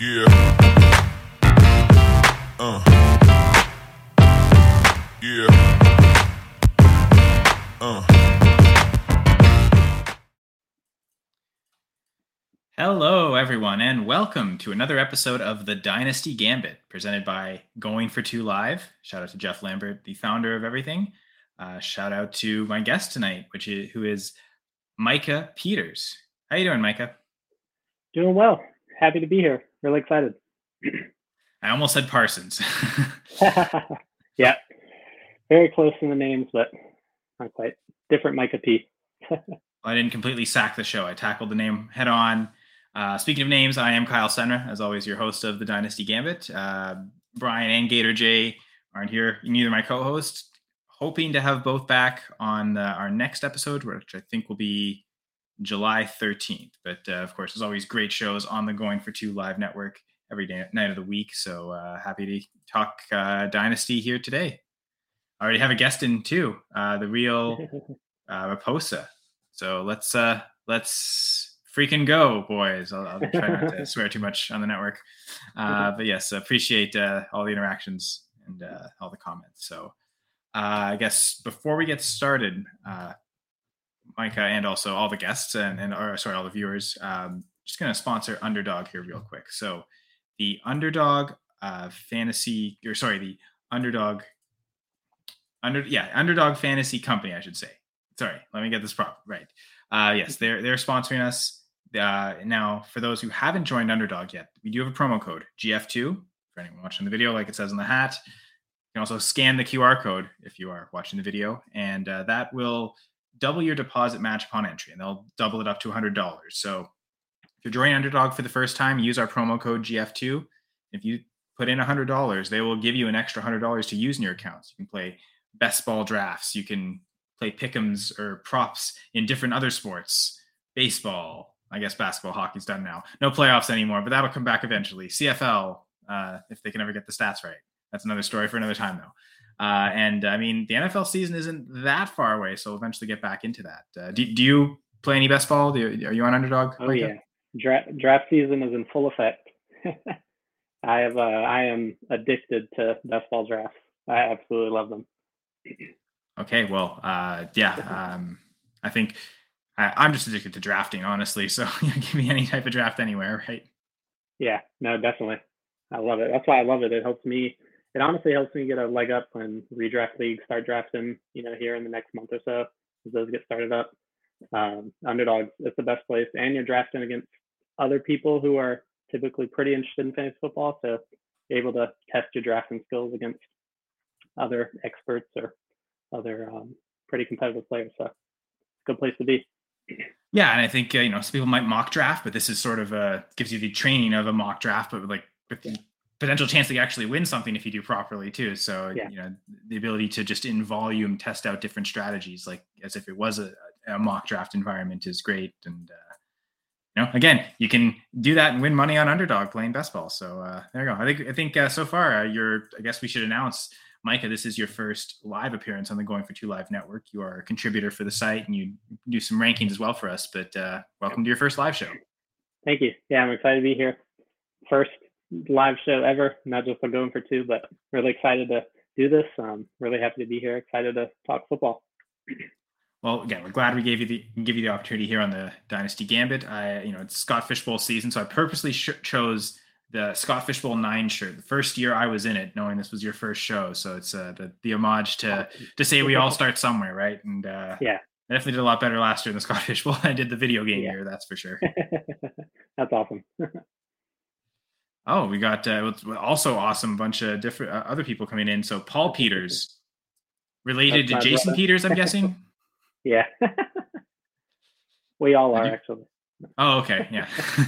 Yeah. Yeah. Hello, everyone, and welcome to another episode of the Dynasty Gambit, presented by Going for Two Live. Shout out to Jeff Lambert, the founder of everything. Shout out to my guest tonight, who is Micah Peters. How you doing, Micah? Doing well. Happy to be here. Really excited. I almost said Parsons. Yeah, very close in the names, but not quite. Different Micah P. I didn't completely sack the show. I tackled the name head on. Speaking of names, I am Kyle Senra, as always, your host of the Dynasty Gambit. Brian and Gator J aren't here, neither my co-host. Hoping to have both back on our next episode, which I think will be July 13th. But of course, there's always great shows on the Going for Two Live network every night of the week. So happy to talk Dynasty here today. I already have a guest in too, the real Raposa. So let's freaking go, boys. I'll try not to swear too much on the network. But yes, appreciate all the interactions and all the comments. So I guess before we get started, Micah and also all the guests and all the viewers, just going to sponsor Underdog here real quick. So the Underdog Underdog Fantasy Company, I should say. Sorry, let me get this right. Yes, they're sponsoring us. Now, for those who haven't joined Underdog yet, we do have a promo code, GF2, for anyone watching the video, like it says on the hat. You can also scan the QR code if you are watching the video, and that will double your deposit match upon entry, and they'll double it up to $100. So if you're joining Underdog for the first time, use our promo code GF2. If you put in $100, they will give you an extra $100 to use in your accounts. You can play best ball drafts. You can play pick'ems or props in different other sports. Baseball, I guess basketball, hockey's done now. No playoffs anymore, but that'll come back eventually. CFL, if they can ever get the stats right. That's another story for another time, though. And I mean, the NFL season isn't that far away, so we'll eventually get back into that. Do you play any best ball? Are you on Underdog? Oh, yeah. Draft season is in full effect. I am addicted to best ball drafts. I absolutely love them. Okay, well, I think I'm just addicted to drafting, honestly. So give me any type of draft anywhere, right? Yeah, no, definitely. I love it. That's why I love it. It honestly helps me get a leg up when redraft leagues start drafting, here in the next month or so, as those get started up. Underdogs, it's the best place. And you're drafting against other people who are typically pretty interested in fantasy football. So you're able to test your drafting skills against other experts or other pretty competitive players. So it's a good place to be. Yeah, and I think some people might mock draft, but this is sort of gives you the training of a mock draft, but with the potential chance that you actually win something if you do properly too. So the ability to just in volume test out different strategies, like as if it was a mock draft environment, is great. And again, you can do that and win money on Underdog playing best ball. So there you go. I think so far I guess we should announce, Micah, this is your first live appearance on the Going for Two Live network. You are a contributor for the site, and you do some rankings as well for us. But welcome to your first live show. Thank you. Yeah, I'm excited to be here. First live show ever, not just for Going for Two, but really excited to do this. Really happy to be here. Excited to talk football. Well, again, we're glad we give you the opportunity here on the Dynasty Gambit. It's Scott Fish Bowl season, so I purposely chose the Scott Fish Bowl 9 shirt. The first year I was in it, knowing this was your first show, so it's the homage to say we all start somewhere, right? And I definitely did a lot better last year in the Scott Fish Bowl than I did the video game year. That's for sure. That's awesome. Oh, we got also awesome bunch of different other people coming in. So Paul Peters, related to Jason brother. Peters, I'm guessing. Yeah, we all are actually. Oh, okay, yeah.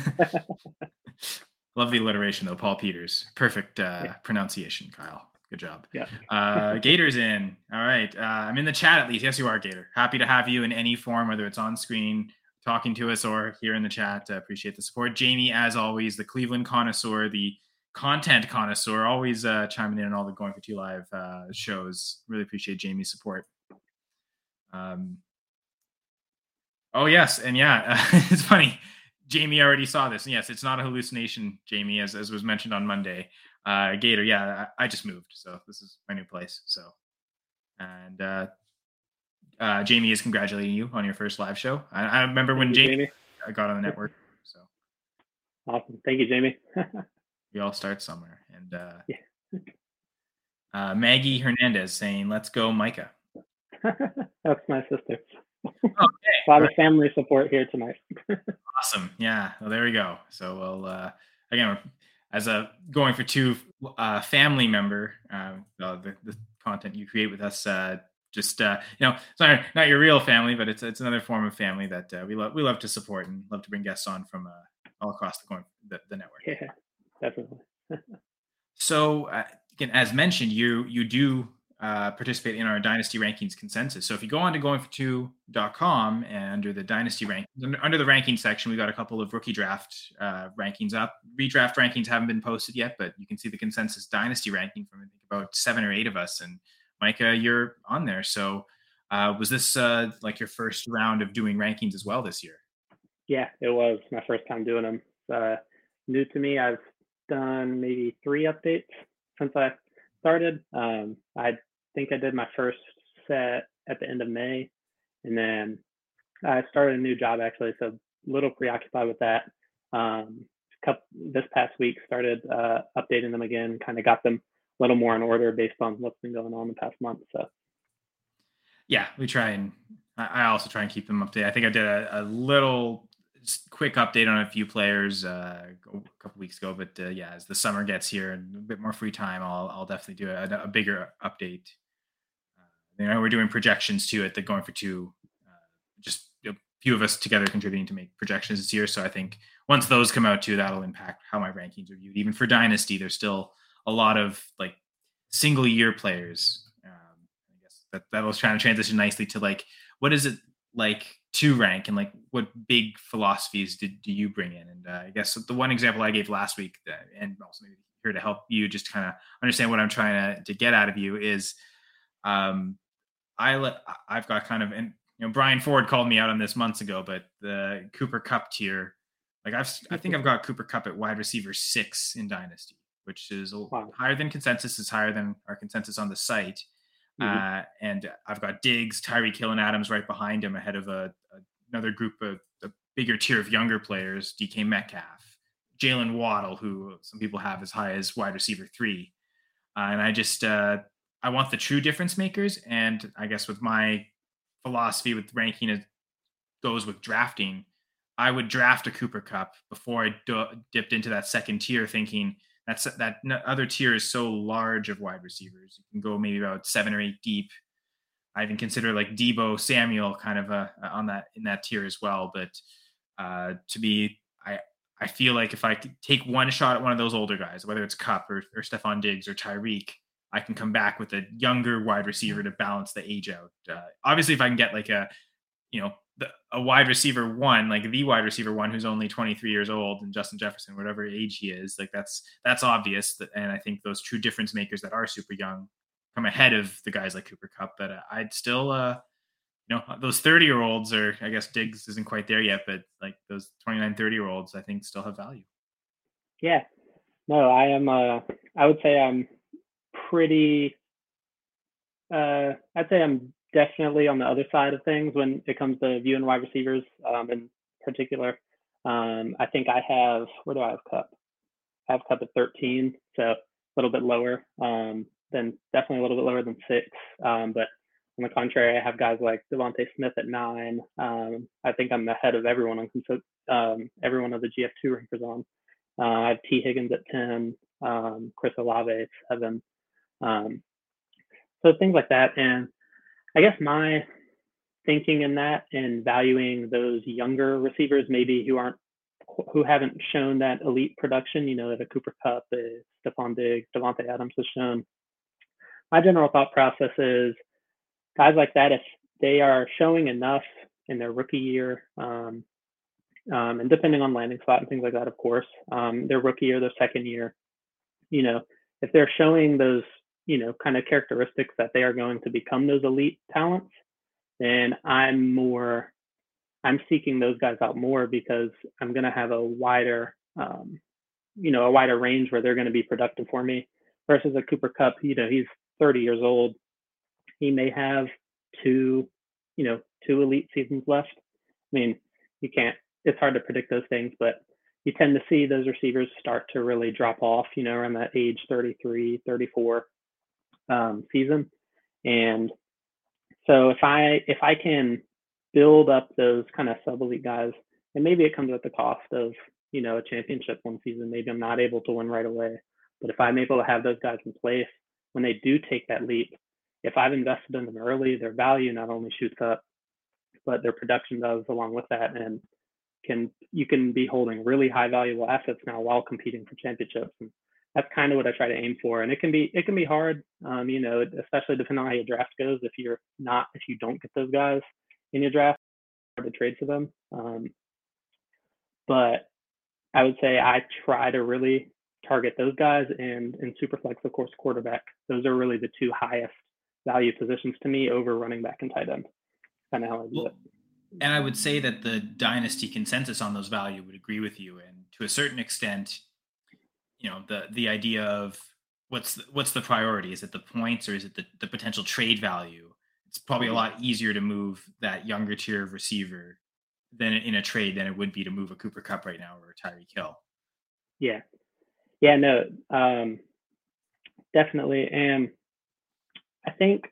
Love the alliteration though, Paul Peters. Perfect pronunciation, Kyle. Good job. Yeah. Gator's in. All right. I'm in the chat at least. Yes, you are, Gator. Happy to have you in any form, whether it's on screen, talking to us, or here in the chat. Appreciate the support. Jamie, as always, the Cleveland connoisseur, the content connoisseur, always chiming in on all the Going for Two Live shows. Really appreciate Jamie's support. Oh, yes. And it's funny. Jamie already saw this. And yes, it's not a hallucination, Jamie, as was mentioned on Monday. Gator, yeah, I just moved, so this is my new place. So, and Jamie is congratulating you on your first live show. I remember when Jamie got on the network. So awesome, thank you, Jamie. We all start somewhere, and Maggie Hernandez saying, "Let's go, Micah." That's my sister. Okay. A lot of family support here tonight. Awesome. Yeah. Well, there we go. So we'll again, as a going for two family member, the content you create with us, just sorry, not your real family, but it's another form of family that we love to support and love to bring guests on from all across the network. Yeah, definitely. So again, as mentioned, you do participate in our Dynasty Rankings consensus. So if you go on to goingfor2.com and under the Dynasty Rankings, under the ranking section, we got a couple of rookie draft rankings up. Redraft rankings haven't been posted yet, but you can see the consensus Dynasty ranking from I think about 7 or 8 of us. And Micah, you're on there. So was this like your first round of doing rankings as well this year? Yeah, it was my first time doing them. New to me. I've done maybe 3 updates since I started. I think I did my first set at the end of May, and then I started a new job actually, so a little preoccupied with that. This past week started updating them again, kind of got them a little more in order based on what's been going on the past month. So yeah, we try, and I also try and keep them updated. I think I did a little quick update on a few players a couple weeks ago, but yeah, as the summer gets here and a bit more free time, I'll definitely do a bigger update. We're doing projections too at the Going for Two, just a few of us together contributing to make projections this year. So I think once those come out too, that'll impact how my rankings are viewed. Even for Dynasty, there's still a lot of like single year players. I guess that was trying to transition nicely to like, what is it like to rank, and like what big philosophies do you bring in? And I guess the one example I gave last week, and also maybe here to help you just kind of understand what I'm trying to get out of you is, I've got kind of, and Brian Ford called me out on this months ago, but the Cooper Kupp tier, like I think I've got Cooper Kupp at wide receiver 6 in Dynasty, which is higher than consensus, is higher than our consensus on the site. Mm-hmm. And I've got Diggs, Tyreek Hill, and Adams right behind him, ahead of another group of a bigger tier of younger players, DK Metcalf, Jalen Waddle, who some people have as high as wide receiver 3. And I just I want the true difference makers. And I guess with my philosophy with ranking, it goes with drafting. I would draft a Cooper Kupp before I dipped into that second tier, thinking that other tier is so large of wide receivers. You can go maybe about 7 or 8 deep. I even consider like Deebo Samuel kind of in that tier as well. But to be, I feel like if I could take one shot at one of those older guys, whether it's Kupp or Stephon Diggs or Tyreek, I can come back with a younger wide receiver to balance the age out. Obviously, if I can get like a wide receiver 1, like the wide receiver 1 who's only 23 years old, and Justin Jefferson, whatever age he is, like that's obvious. And I think those true difference makers that are super young come ahead of the guys like Cooper Kupp. But I'd still, those 30-year-olds, or I guess Diggs isn't quite there yet, but like those 29, 30-year-olds, I think still have value. Yeah, no, I am. I would say I'm pretty. I'd say I'm definitely on the other side of things when it comes to viewing wide receivers in particular. I think I have, where do I have Kupp? I have Kupp at 13, so a little bit lower, definitely a little bit lower than 6. But on the contrary, I have guys like Devontae Smith at 9. I think I'm ahead of everyone on everyone of the GF2 rankers on. I have T. Higgins at 10, Chris Olave at 7. So things like that. And I guess my thinking in that and valuing those younger receivers, maybe who haven't shown that elite production, that a Cooper Kupp, a Stephon Diggs, Davante Adams has shown. My general thought process is guys like that, if they are showing enough in their rookie year, and depending on landing spot and things like that, of course, their rookie or their second year, if they're showing those, kind of characteristics that they are going to become those elite talents, then I'm more I'm seeking those guys out more because I'm going to have a wider, a wider range where they're going to be productive for me versus a Cooper Kupp. He's 30 years old. He may have two, two elite seasons left. I mean, it's hard to predict those things, but you tend to see those receivers start to really drop off, around that age 33, 34 season. And so if I can build up those kind of sub-elite guys, and maybe it comes at the cost of, a championship one season, maybe I'm not able to win right away. But if I'm able to have those guys in place when they do take that leap, if I've invested in them early, their value not only shoots up, but their production does along with that. And you can be holding really high valuable assets now while competing for championships. And that's kind of what I try to aim for. And it can be hard, especially depending on how your draft goes. If you don't get those guys in your draft, it's hard to trade for them. But I would say I try to really target those guys, and in Superflex, of course, quarterback. Those are really the two highest value positions to me over running back and tight end. Kind of how I do it. And I would say that the dynasty consensus on those value would agree with you. And to a certain extent, the idea of what's the priority? Is it the points, or is it the potential trade value? It's probably a lot easier to move that younger tier of receiver than in a trade than it would be to move a Cooper Kupp right now or a Tyreek Hill. Yeah, no, definitely. And I think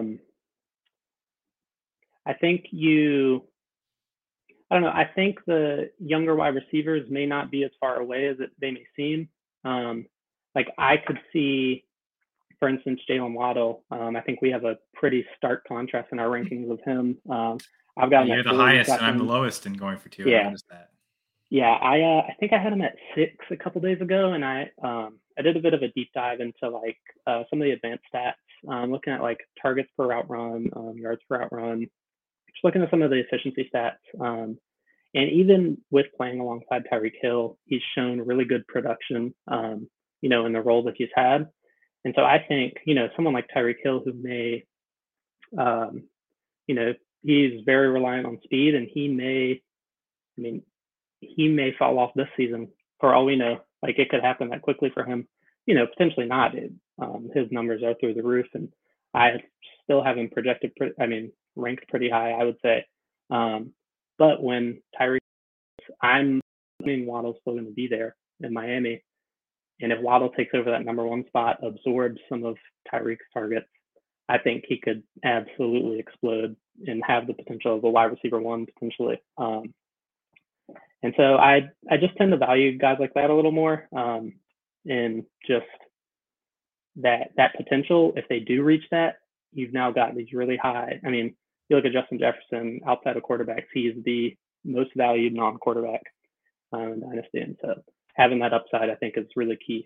I don't know. I think the younger wide receivers may not be as far away as they may seem. Like I could see, for instance, Jalen Waddle. I think we have a pretty stark contrast in our rankings of him. I've got him You're the highest, and I'm the lowest in going for 2. Yeah. I noticed that. Yeah, I think I had him at 6 a couple days ago, and I did a bit of a deep dive into like some of the advanced stats, looking at like targets per route run, yards per route run, just looking at some of the efficiency stats. And even with playing alongside Tyreek Hill, he's shown really good production, in the role that he's had. And so I think, someone like Tyreek Hill, who may, he's very reliant on speed, and he may fall off this season for all we know. Like it could happen that quickly for him, potentially not. His numbers are through the roof, and I still have him ranked pretty high, I would say. But when Tyreek, I'm assuming Waddle's still going to be there in Miami. And if Waddle takes over that number 1 spot, absorbs some of Tyreek's targets, I think he could absolutely explode and have the potential of a wide receiver 1 potentially. And so I just tend to value guys like that a little more, and just that potential. If they do reach that, you've now got these really high. I mean, you look at Justin Jefferson outside of quarterbacks, he's the most valued non-quarterback in Dynasty. And so having that upside, I think, is really key.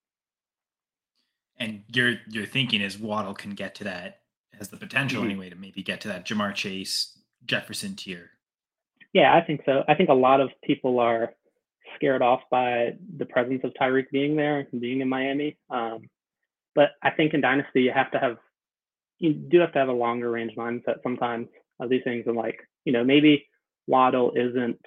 And your thinking is Waddle can get to that, has the potential anyway to maybe get to that Ja'Marr Chase, Jefferson tier. Yeah, I think so. I think a lot of people are scared off by the presence of Tyreek being there and being in Miami. But I think in Dynasty, you do have to have a longer range mindset sometimes of these things. And like, maybe Waddle isn't,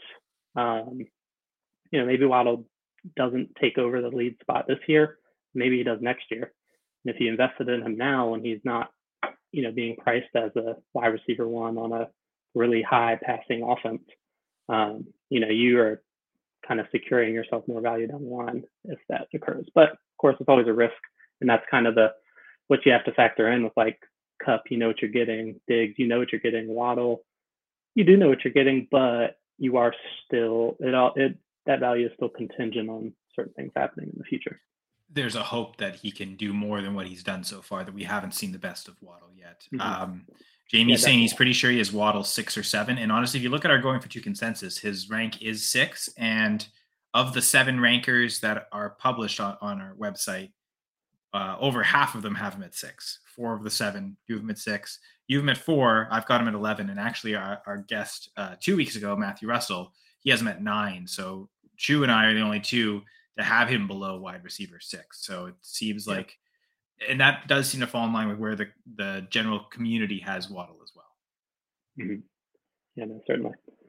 maybe Waddle doesn't take over the lead spot this year. Maybe he does next year. And if you invested in him now when he's not, being priced as a wide receiver 1 on a really high passing offense, you are kind of securing yourself more value down the line if that occurs. But of course, it's always a risk. And that's kind of what you have to factor in with like Kupp, what you're getting. Diggs, what you're getting. Waddle, you do know what you're getting, but you are still, that value is still contingent on certain things happening in the future. There's a hope that he can do more than what he's done so far, that we haven't seen the best of Waddle yet. Jamie's saying he's pretty sure he has Waddle 6 or 7. And honestly, if you look at our going for 2 consensus, his rank is 6. And of the 7 rankers that are published on our website, over half of them have him at 6. 4 of the 7 do have him at 6. You have him at 4. I've got him at 11. And actually, our guest 2 weeks ago, Matthew Russell, he has him at 9. So Chu and I are the only 2 to have him below wide receiver 6. So it seems like, and that does seem to fall in line with where the general community has Waddle as well. Mm-hmm. Yeah, no, certainly.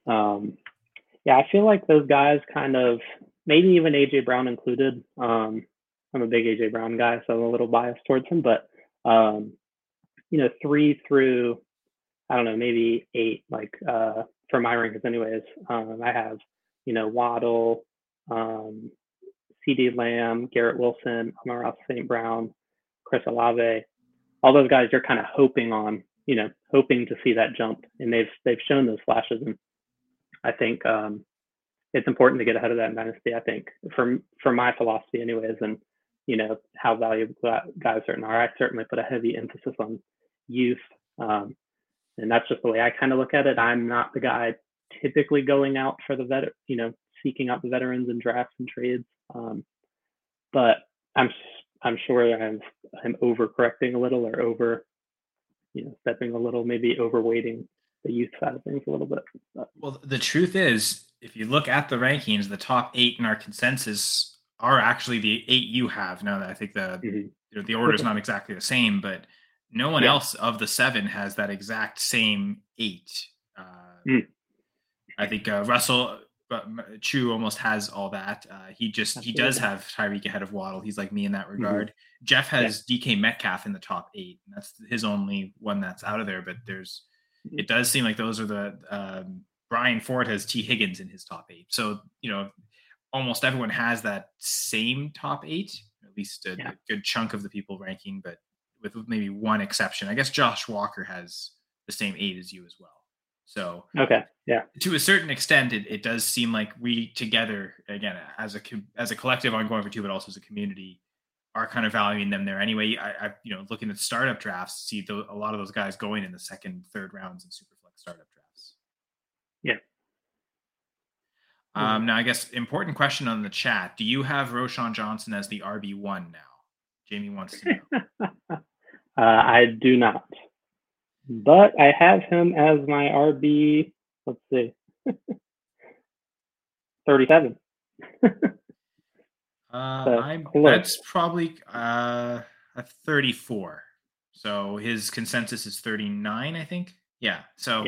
Um, yeah, I feel like those guys kind of, maybe even AJ Brown included. I'm a big AJ Brown guy, so I'm a little biased towards him, but um, 3 through, I don't know, maybe 8, like for my rankings anyways. I have, Waddle, um, CD Lamb, Garrett Wilson, Amon-Ra St. Brown, Chris Olave. All those guys you're kind of hoping on, hoping to see that jump, and they've shown those flashes. And I think it's important to get ahead of that in dynasty. I think for my philosophy, anyways, and how valuable guys certainly are. I certainly put a heavy emphasis on youth, and that's just the way I kind of look at it. I'm not the guy typically going out for the seeking out the veterans in drafts and trades, but I'm sure I'm overcorrecting a little, or stepping a little, maybe overweighting the youth side of things a little bit. But. Well, the truth is, if you look at the rankings, the top 8 in our consensus are actually the 8 you have. Now that I think the order is not exactly the same, but no one else of the 7 has that exact same 8. I think Russell Chu almost has all that. He does have Tyreek ahead of Waddle. He's like me in that regard. Jeff has DK Metcalf in the top 8, and that's his only one that's out of there. But it does seem like those are the Brian Ford has T Higgins in his top 8. So almost everyone has that same top 8, at least a good chunk of the people ranking, but with maybe one exception. I guess Josh Walker has the same 8 as you as well. So to a certain extent, it does seem like we together, again, as a collective ongoing for 2, but also as a community, are kind of valuing them there anyway. I looking at startup drafts, see a lot of those guys going in the 2nd, 3rd rounds of Superflex startup drafts. Yeah. Now, I guess important question on the chat: do you have Roschon Johnson as the RB1 now? Jamie wants to know. I do not. But I have him as my RB, let's see, 37. That's probably a 34. So his consensus is 39, I think. Yeah. So,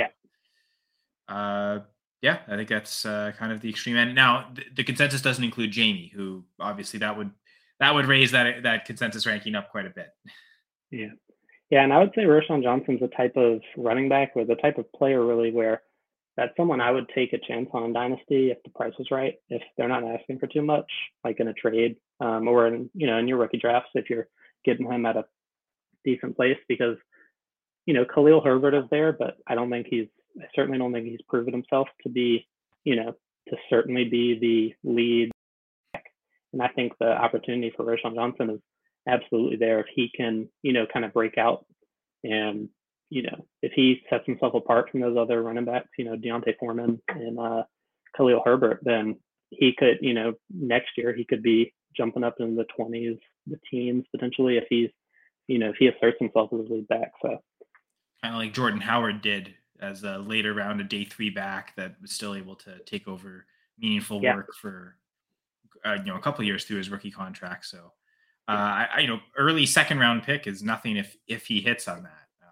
I think that's kind of the extreme end. Now, the consensus doesn't include Jamie, who obviously that would raise that consensus ranking up quite a bit. Yeah. Yeah, and I would say Roschon Johnson's a type of running back, or the type of player really where that's someone I would take a chance on in Dynasty if the price is right, if they're not asking for too much, like in a trade, or in your rookie drafts, if you're getting him at a decent place, because Khalil Herbert is there, but I certainly don't think he's proven himself to be, to certainly be the lead back. And I think the opportunity for Roschon Johnson is absolutely there if he can, kind of break out, and if he sets himself apart from those other running backs, D'Onta Foreman and Khalil Herbert, then he could, next year he could be jumping up in the 20s, the teens potentially, if he asserts himself as a lead back. So kind of like Jordan Howard did as a later round, a day 3 back that was still able to take over meaningful work for a couple of years through his rookie contract. So early 2nd round pick is nothing if he hits on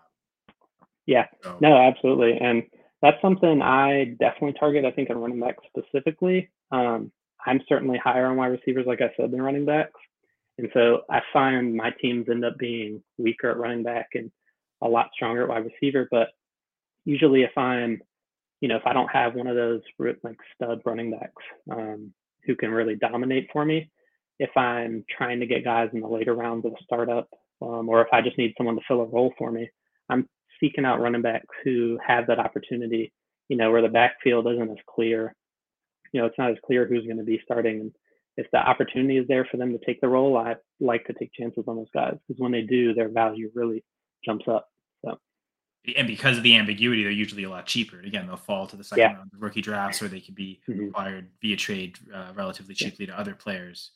that. No, absolutely. And that's something I definitely target, I think, on running backs specifically. I'm certainly higher on wide receivers, like I said, than running backs. And so I find my teams end up being weaker at running back and a lot stronger at wide receiver. But usually if I'm, if I don't have one of those like stud running backs who can really dominate for me, if I'm trying to get guys in the later rounds of a startup, or if I just need someone to fill a role for me, I'm seeking out running backs who have that opportunity, where the backfield isn't as clear. It's not as clear who's going to be starting. And if the opportunity is there for them to take the role, I like to take chances on those guys, because when they do, their value really jumps up. So. And because of the ambiguity, they're usually a lot cheaper. Again, they'll fall to the 2nd round of rookie drafts, or they can be acquired via trade relatively cheaply to other players.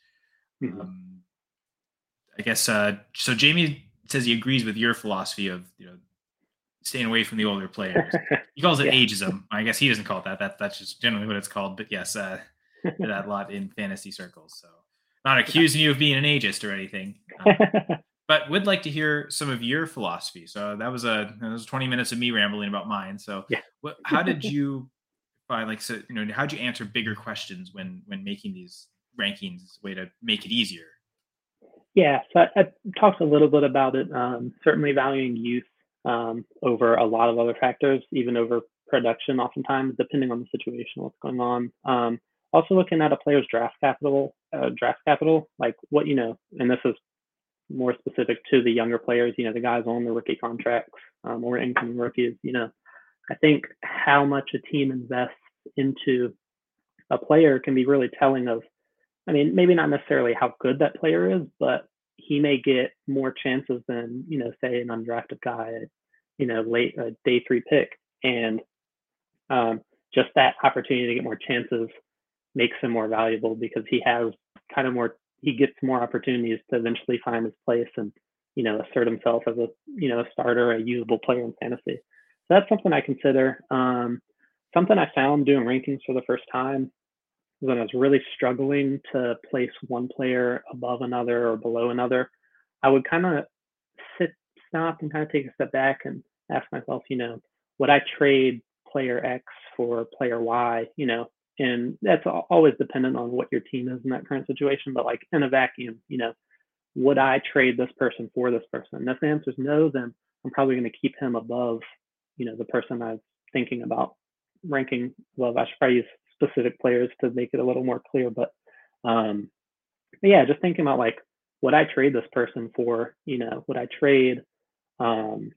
I guess so Jamie says he agrees with your philosophy of staying away from the older players. He calls it ageism. I guess he doesn't call it that. That's just generally what it's called. But yes, that a lot in fantasy circles. So not accusing you of being an ageist or anything, but would like to hear some of your philosophy. So that was 20 minutes of me rambling about mine. So how did you find like, so, how'd you answer bigger questions when making these rankings, way to make it easier? Yeah, so I talked a little bit about it. Certainly valuing youth over a lot of other factors, even over production, oftentimes, depending on the situation, what's going on. Also looking at a player's draft capital, like what, and this is more specific to the younger players, the guys on the rookie contracts or incoming rookies. I think how much a team invests into a player can be really telling of, I mean, maybe not necessarily how good that player is, but he may get more chances than, say an undrafted guy, late day 3 pick. And just that opportunity to get more chances makes him more valuable because he has he gets more opportunities to eventually find his place and, assert himself as a, a starter, a usable player in fantasy. So that's something I consider. Something I found doing rankings for the first time when I was really struggling to place one player above another or below another, I would kind of stop and kind of take a step back and ask myself, would I trade player X for player Y, and that's always dependent on what your team is in that current situation. But like in a vacuum, would I trade this person for this person? And if the answer is no, then I'm probably going to keep him above, the person I was thinking about ranking above. I should probably use specific players to make it a little more clear. But yeah, just thinking about like, would I trade this person for, would I trade, trying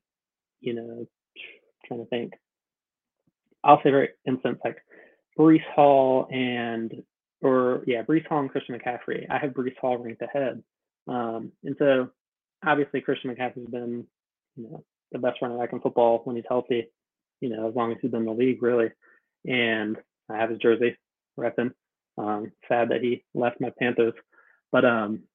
to think. I'll say for instance, like Breece Hall and Christian McCaffrey. I have Breece Hall ranked ahead. And so obviously Christian McCaffrey's been, the best running back in football when he's healthy, as long as he's been in the league, really. And I have his jersey repping. Sad that he left my Panthers. But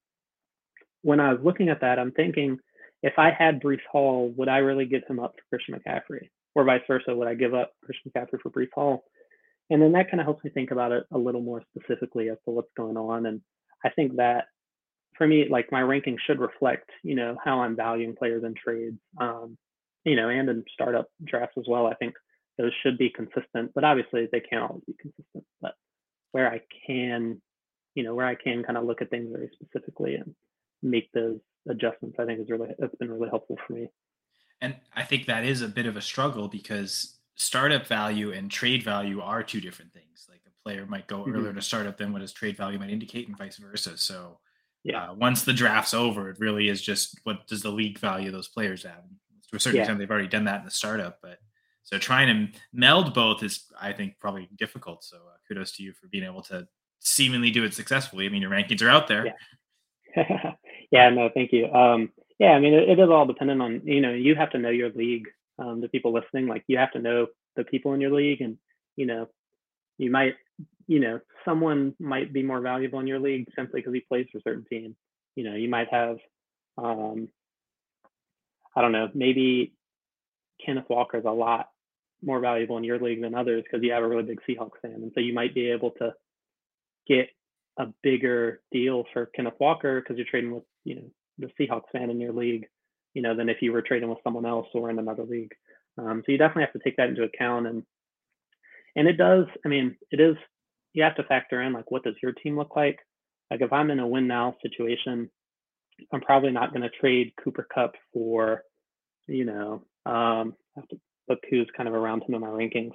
when I was looking at that, I'm thinking, if I had Breece Hall, would I really give him up for Christian McCaffrey? Or vice versa, would I give up Christian McCaffrey for Breece Hall? And then that kind of helps me think about it a little more specifically as to what's going on. And I think that for me, like my ranking should reflect, how I'm valuing players in trades, and in startup drafts as well. I think those should be consistent, but obviously they can't always be consistent. But where I can, kind of look at things very specifically and make those adjustments, I think that's been really helpful for me. And I think that is a bit of a struggle because startup value and trade value are two different things. Like a player might go earlier to startup than what his trade value might indicate, and vice versa. So once the draft's over, it really is just what does the league value those players at? To a certain extent, they've already done that in the startup, but so trying to meld both is, I think, probably difficult. So kudos to you for being able to seemingly do it successfully. I mean, your rankings are out there. Yeah, yeah, no, thank you. Yeah, I mean, it is all dependent on, you have to know your league. The people listening, like you have to know the people in your league, and you might, someone might be more valuable in your league simply because he plays for a certain team. You might have, I don't know, maybe Kenneth Walker is a lot more valuable in your league than others because you have a really big Seahawks fan, and so you might be able to get a bigger deal for Kenneth Walker because you're trading with, the Seahawks fan in your league, than if you were trading with someone else or in another league. So you definitely have to take that into account. And it does, I mean, it is, you have to factor in, like, what does your team look like? Like if I'm in a win now situation, I'm probably not going to trade Cooper Kupp for, I have to look who's kind of around him in my rankings.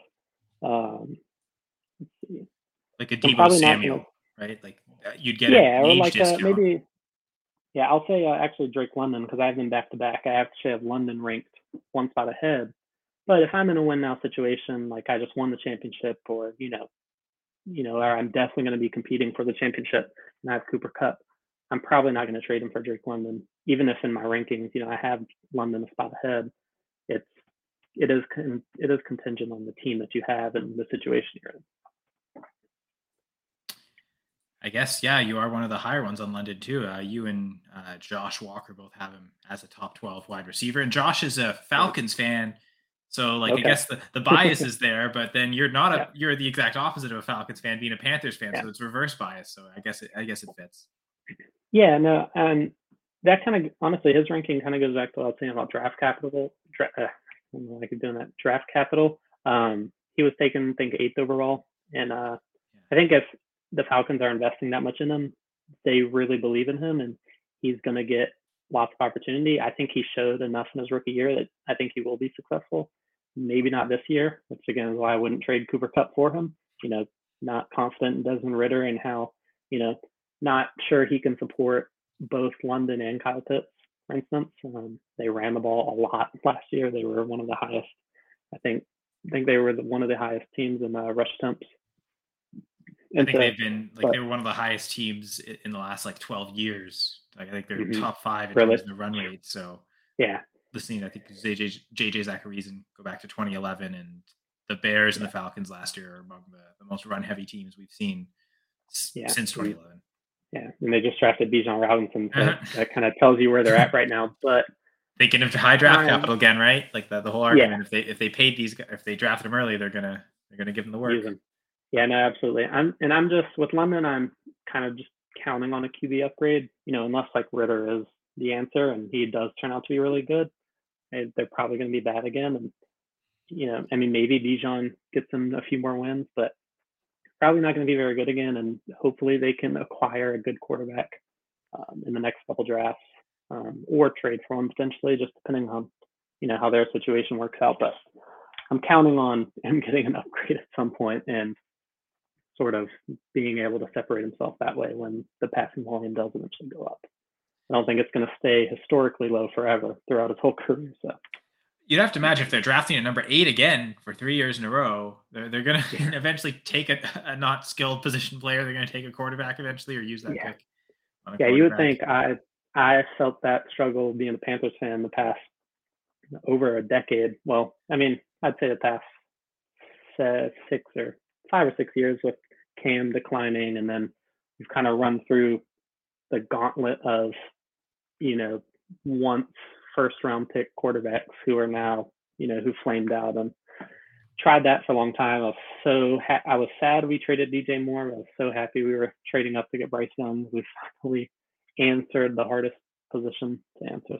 Let's see. Like a Deebo Samuel, right? Like you'd get an age like discount. Maybe. Yeah, I'll say actually Drake London because I have them back to back. I actually have London ranked one spot ahead. But if I'm in a win now situation, like I just won the championship, or or I'm definitely going to be competing for the championship, and I have Cooper Kupp, I'm probably not going to trade him for Drake London, even if in my rankings, I have London a spot ahead. It is contingent on the team that you have and the situation you're in. I guess, yeah, you are one of the higher ones on London too. You and Josh Walker both have him as a top 12 wide receiver. And Josh is a Falcons fan. So like, okay. I guess the bias is there, but then you're not you're the exact opposite of a Falcons fan being a Panthers fan. So it's reverse bias. So I guess it fits. Yeah, no. That kind of, honestly, his ranking kind of goes back to what I was saying about draft capital. I could do that draft capital. he was taken, I think, 8th overall. And Yeah. I think if the Falcons are investing that much in him, they really believe in him, and he's going to get lots of opportunity. I think he showed enough in his rookie year that I think he will be successful. Maybe not this year, which again is why I wouldn't trade Cooper Kupp for him. Not confident in Desmond Ridder and how, not sure he can support both London and Kyle Pitts, for instance. They ran the ball a lot last year. They were one of the highest. I think they were one of the highest teams in rush attempts. I think they've been they were one of the highest teams in the last 12 years. I think they're top 5 in terms of the run rate. So yeah, listening, I think JJ Zachariason go back to 2011, and the Bears and the Falcons last year are among the most run heavy teams we've seen since 2011. Yeah, and they just drafted Bijan Robinson, so that kind of tells you where they're at right now. But thinking of high draft capital again, right? Like the whole argument. Yeah. If they paid these, if they drafted them early, they're gonna give them the work. Yeah, no, absolutely. I'm just with London. I'm kind of just counting on a QB upgrade. Unless Ridder is the answer and he does turn out to be really good, they're probably going to be bad again. And maybe Bijan gets them a few more wins, but probably not going to be very good again. And hopefully they can acquire a good quarterback in the next couple drafts, or trade for him potentially, just depending on how their situation works out. But I'm counting on him getting an upgrade at some point and sort of being able to separate himself that way when the passing volume does eventually go up. I don't think it's going to stay historically low forever throughout his whole career. So you'd have to imagine if they're drafting at number 8 again for 3 years in a row, they're going to eventually take a not skilled position player. They're going to take a quarterback eventually, or use that pick. Yeah, you would think. I felt that struggle being a Panthers fan the past over a decade. Well, I'd say the past 5 or 6 years with Cam declining, and then we've kind of run through the gauntlet of, once first round pick quarterbacks who are now, who flamed out, and tried that for a long time. I was sad we traded DJ Moore. I was so happy we were trading up to get Bryce Young. We finally answered the hardest position to answer.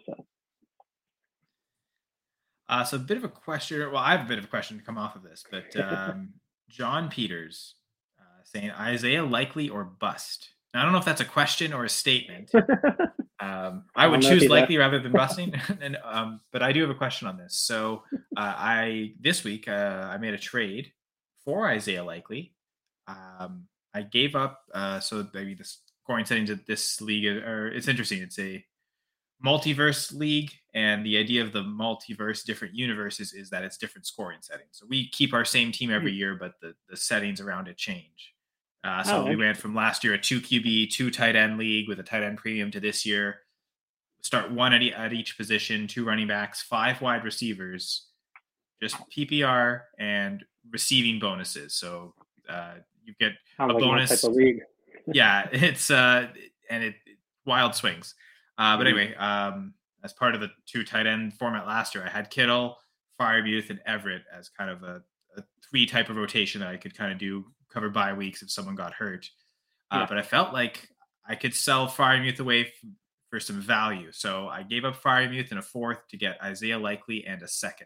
So a bit of a question. Well, I have a bit of a question to come off of this, but John Peters saying Isaiah likely or bust. Now, I don't know if that's a question or a statement. I would choose likely rather than busting. And but I do have a question on this. So this week I made a trade for Isaiah Likely. I gave up. So maybe the scoring settings of this league it's interesting. It's a multiverse league, and the idea of the multiverse, different universes, is that it's different scoring settings. So we keep our same team every year, but the settings around it change. We went from last year a 2 QB, 2 tight end league with a tight end premium to this year start 1 at each position, 2 running backs, 5 wide receivers, just PPR and receiving bonuses. So you get a bonus. Type of league. Yeah, it's wild swings. But anyway, as part of the 2 tight end format last year, I had Kittle, Freiermuth, and Everett as kind of a 3 type of rotation that I could kind of do, cover bye weeks if someone got hurt. But I felt like I could sell Freiermuth away for some value. So I gave up Freiermuth in a 4th to get Isaiah Likely and a 2nd.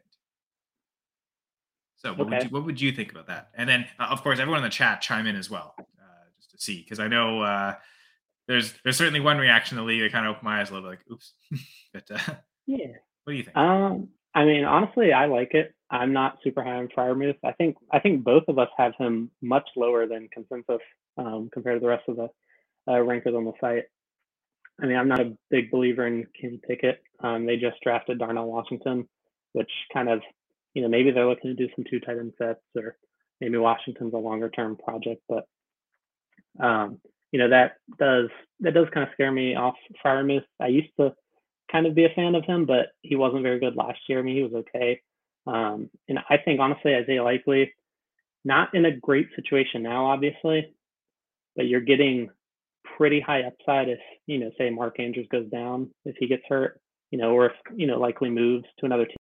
So what would you think about that? And then, of course, everyone in the chat chime in as well, just to see, because I know there's certainly one reaction in the league that kind of opened my eyes a little bit, like, oops. But yeah, what do you think? Honestly, I like it. I'm not super high on Freiermuth. I think both of us have him much lower than consensus compared to the rest of the rankers on the site. I'm not a big believer in Kenny Pickett. They just drafted Darnell Washington, which kind of, maybe they're looking to do some 2 tight end sets, or maybe Washington's a longer term project. But that does kind of scare me off Freiermuth. I used to kind of be a fan of him, but he wasn't very good last year. He was okay. And I think, honestly, Isaiah Likely, not in a great situation now, obviously, but you're getting pretty high upside if, say Mark Andrews goes down, if he gets hurt, or if, Likely moves to another team.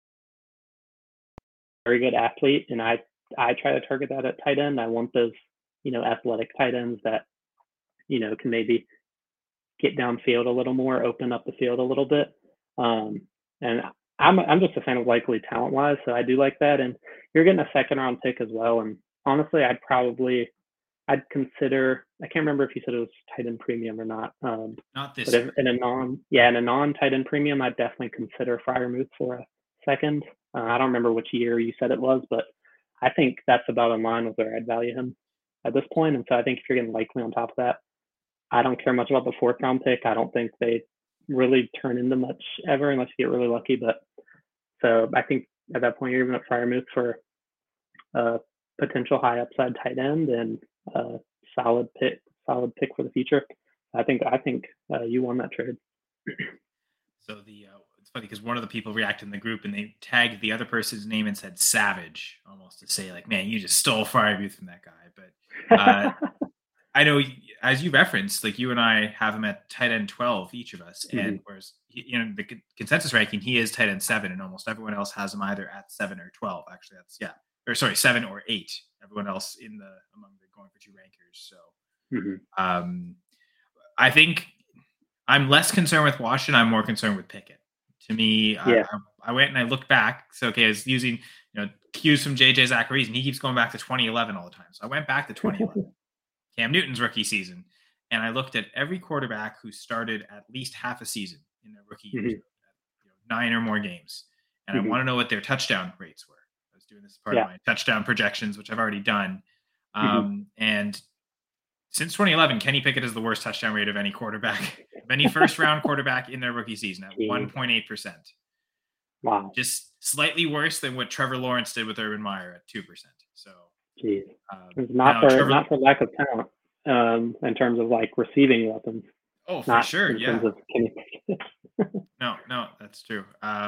Very good athlete. And I try to target that at tight end. I want those, athletic tight ends that, can maybe get downfield a little more, open up the field a little bit. And I'm just a fan of likely talent wise, so I do like that. And you're getting a second round pick as well. And honestly, I'd consider. I can't remember if you said it was tight end premium or not. Not this But year. in a non tight end premium, I'd definitely consider Freiermuth for a second. I don't remember which year you said it was, but I think that's about in line with where I'd value him at this point. And so I think if you're getting likely on top of that, I don't care much about the fourth round pick. I don't think they really turn into much ever unless you get really lucky. But so I think at that point you're giving up Freiermuth for a potential high upside tight end and a solid pick for the future. I think you won that trade. So it's funny because one of the people reacted in the group and they tagged the other person's name and said Savage, almost to say like, man, you just stole Freiermuth from that guy. But I know, as you referenced, like you and I have him at tight end 12, each of us, and whereas the consensus ranking, he is tight end 7, and almost everyone else has him either at 7 or 12. Actually, 7 or 8. Everyone else among the going for two rankers. So, I think I'm less concerned with Washington. I'm more concerned with Pickett. To me, I went and I looked back. So, okay, I was using cues from JJ Zacharias, and he keeps going back to 2011 all the time. So I went back to 2011. Cam Newton's rookie season. And I looked at every quarterback who started at least half a season in their rookie year, 9 or more games. And I want to know what their touchdown rates were. I was doing this as part of my touchdown projections, which I've already done. And since 2011, Kenny Pickett is the worst touchdown rate of any quarterback, of any first round quarterback in their rookie season at 1.8%. Wow. Just slightly worse than what Trevor Lawrence did with Urban Meyer at 2%. So, not for lack of talent, in terms of like receiving weapons. Oh, for sure, yeah. No, that's true.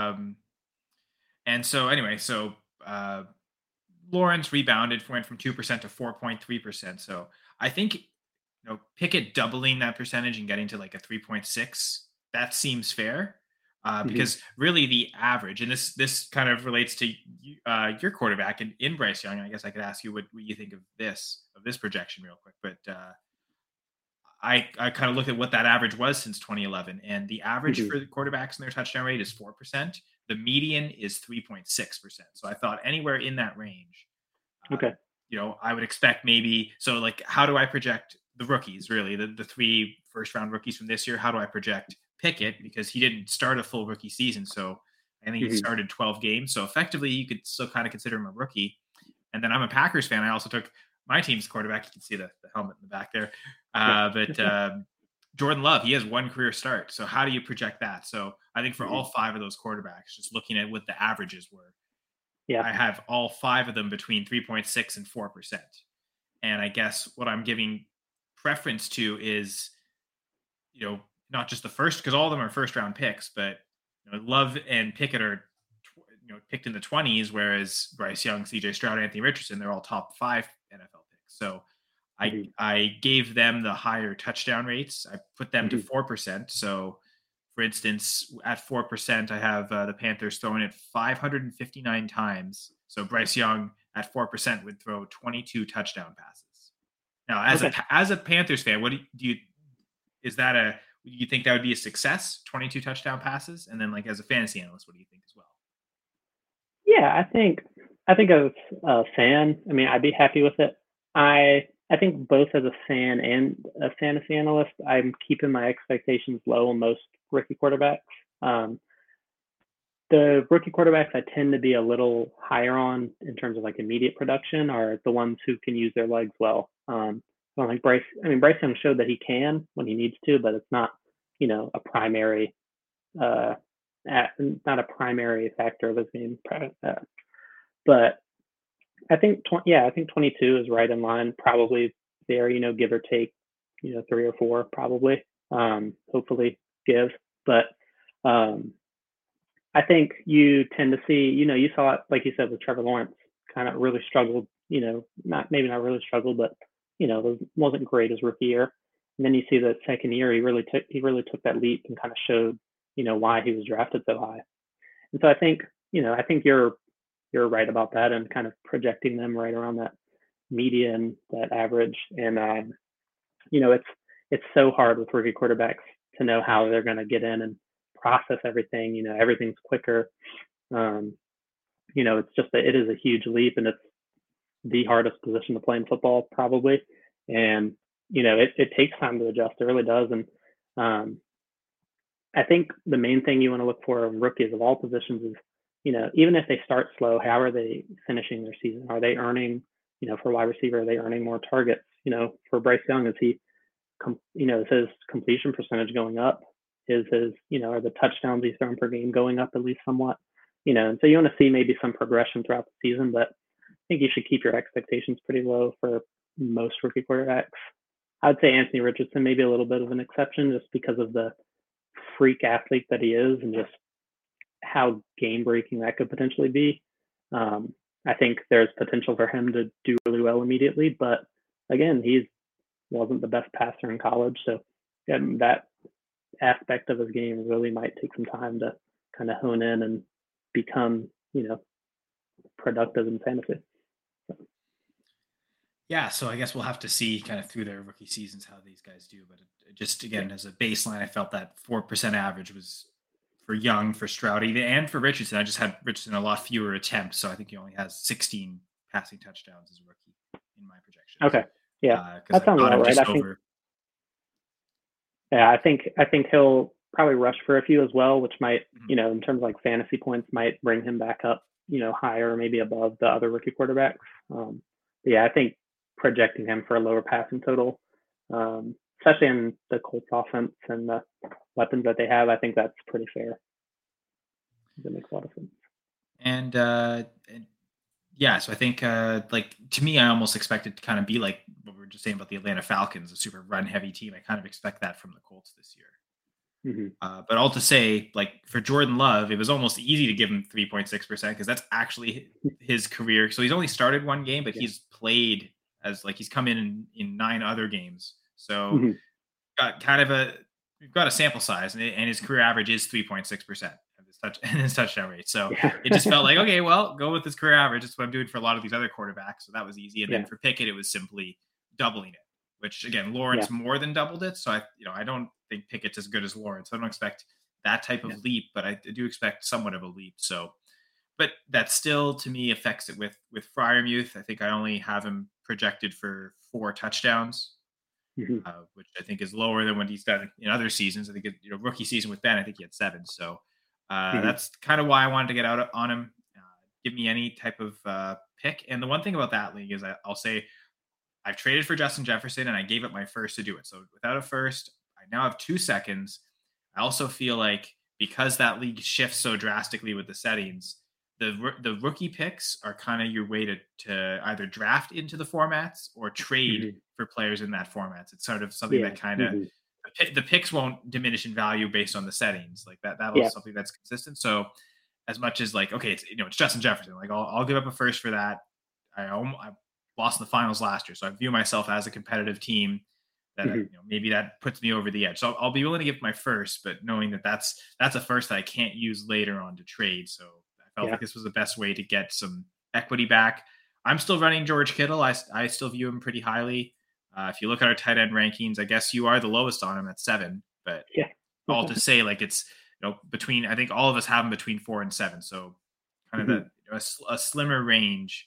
And so anyway, Lawrence rebounded, went from 2% to 4.3%. So I think Pickett doubling that percentage and getting to like a 3.6, that seems fair. Because really the average, and this kind of relates to your quarterback in Bryce Young. I guess I could ask you what you think of this projection real quick. But I kind of looked at what that average was since 2011, and the average for the quarterbacks in their touchdown rate is 4%. The median is 3.6%. So I thought anywhere in that range. I would expect maybe. So like, how do I project the rookies? Really, the 3 first round rookies from this year. How do I project Pickett, because he didn't start a full rookie season, so I think he started 12 games. So effectively, you could still kind of consider him a rookie. And then I'm a Packers fan. I also took my team's quarterback. You can see the helmet in the back there. But Jordan Love, he has 1 career start. So how do you project that? So I think for all 5 of those quarterbacks, just looking at what the averages were, I have all 5 of them between 3.6 and 4%. And I guess what I'm giving preference to is, not just the first, because all of them are first round picks, but Love and Pickett are picked in the 20s, whereas Bryce Young, CJ Stroud, Anthony Richardson, they're all top 5 NFL picks. So I gave them the higher touchdown rates. I put them to 4%. So for instance, at 4%, I have the Panthers throwing it 559 times. So Bryce Young at 4% would throw 22 touchdown passes. Now, as a Panthers fan, what do you think that would be a success? 22 touchdown passes, and then like as a fantasy analyst, what do you think as well? Yeah, I think as a fan, I mean, I'd be happy with it. I think both as a fan and a fantasy analyst, I'm keeping my expectations low on most rookie quarterbacks. The rookie quarterbacks I tend to be a little higher on in terms of like immediate production are the ones who can use their legs well. So like Bryce Young showed that he can when he needs to, but it's not, a primary, not a primary factor of his game. But I think 22 is right in line, probably there, give or take, 3 or 4, probably, hopefully give. But I think you tend to see, you saw it, like you said, with Trevor Lawrence, kind of really struggled, not really struggled, but, wasn't great his rookie year. And then you see the second year, he really took that leap and kind of showed, why he was drafted so high. And so I think you're right about that and kind of projecting them right around that median, that average. And, it's so hard with rookie quarterbacks to know how they're going to get in and process everything. Everything's quicker. It's just that it is a huge leap, and it's the hardest position to play in football probably. And, it takes time to adjust. It really does. And I think the main thing you want to look for in rookies of all positions is, even if they start slow, how are they finishing their season? Are they earning, for wide receiver, are they earning more targets? For Bryce Young, is his completion percentage going up? Is are the touchdowns he's throwing per game going up at least somewhat? And so you want to see maybe some progression throughout the season, but I think you should keep your expectations pretty low for most rookie quarterbacks. I'd say Anthony Richardson may be a little bit of an exception just because of the freak athlete that he is and just how game breaking that could potentially be. I think there's potential for him to do really well immediately, but again, he wasn't the best passer in college, so that aspect of his game really might take some time to kind of hone in and become, productive in fantasy. Yeah, so I guess we'll have to see kind of through their rookie seasons how these guys do. But just again, as a baseline, I felt that 4% average was for Young, for Stroud, and for Richardson. I just had Richardson a lot fewer attempts, so I think he only has 16 passing touchdowns as a rookie in my projections. Okay, yeah, that sounds about right. I think he'll probably rush for a few as well, which might, in terms of like fantasy points, might bring him back up, higher, maybe above the other rookie quarterbacks. I think projecting him for a lower passing total, especially in the Colts offense and the weapons that they have, I think that's pretty fair. That makes a lot of sense. And so I think to me, I almost expected to kind of be like what we were just saying about the Atlanta Falcons, a super run heavy team. I kind of expect that from the Colts this year. But all to say, like for Jordan Love, it was almost easy to give him 3.6% because that's actually his career. So he's only started one game, but he's played as he's come in 9 other games. So we've got a sample size, and his career average is 3.6% of his touchdown rate. So it just felt like, okay, well, go with his career average. That's what I'm doing for a lot of these other quarterbacks. So that was easy. And then for Pickett, it was simply doubling it, which again, Lawrence more than doubled it. So I don't think Pickett's as good as Lawrence. I don't expect that type of leap, but I do expect somewhat of a leap. So, but that still to me affects it with Freiermuth. I think I only have him projected for 4 touchdowns, which I think is lower than what he's done in other seasons. I think rookie season with Ben, I think he had 7. So that's kind of why I wanted to get out on him. Give me any type of pick. And the one thing about that league is I'll say I've traded for Justin Jefferson and I gave up my first to do it. So without a first, I now have 2 seconds. I also feel like because that league shifts so drastically with the settings, the rookie picks are kind of your way to either draft into the formats or trade for players in that formats. It's sort of something that kind of the picks won't diminish in value based on the settings. Like that was something that's consistent. So as much as it's Justin Jefferson, I'll give up a first for that. I lost in the finals last year, so I view myself as a competitive team. That maybe that puts me over the edge. So I'll be willing to give my first, but knowing that that's a first that I can't use later on to trade. So I felt like this was the best way to get some equity back. I'm still running George Kittle. I still view him pretty highly. If you look at our tight end rankings, I guess you are the lowest on him at 7. But all to say, it's between, I think all of us have him between 4 and 7. So kind of a slimmer range.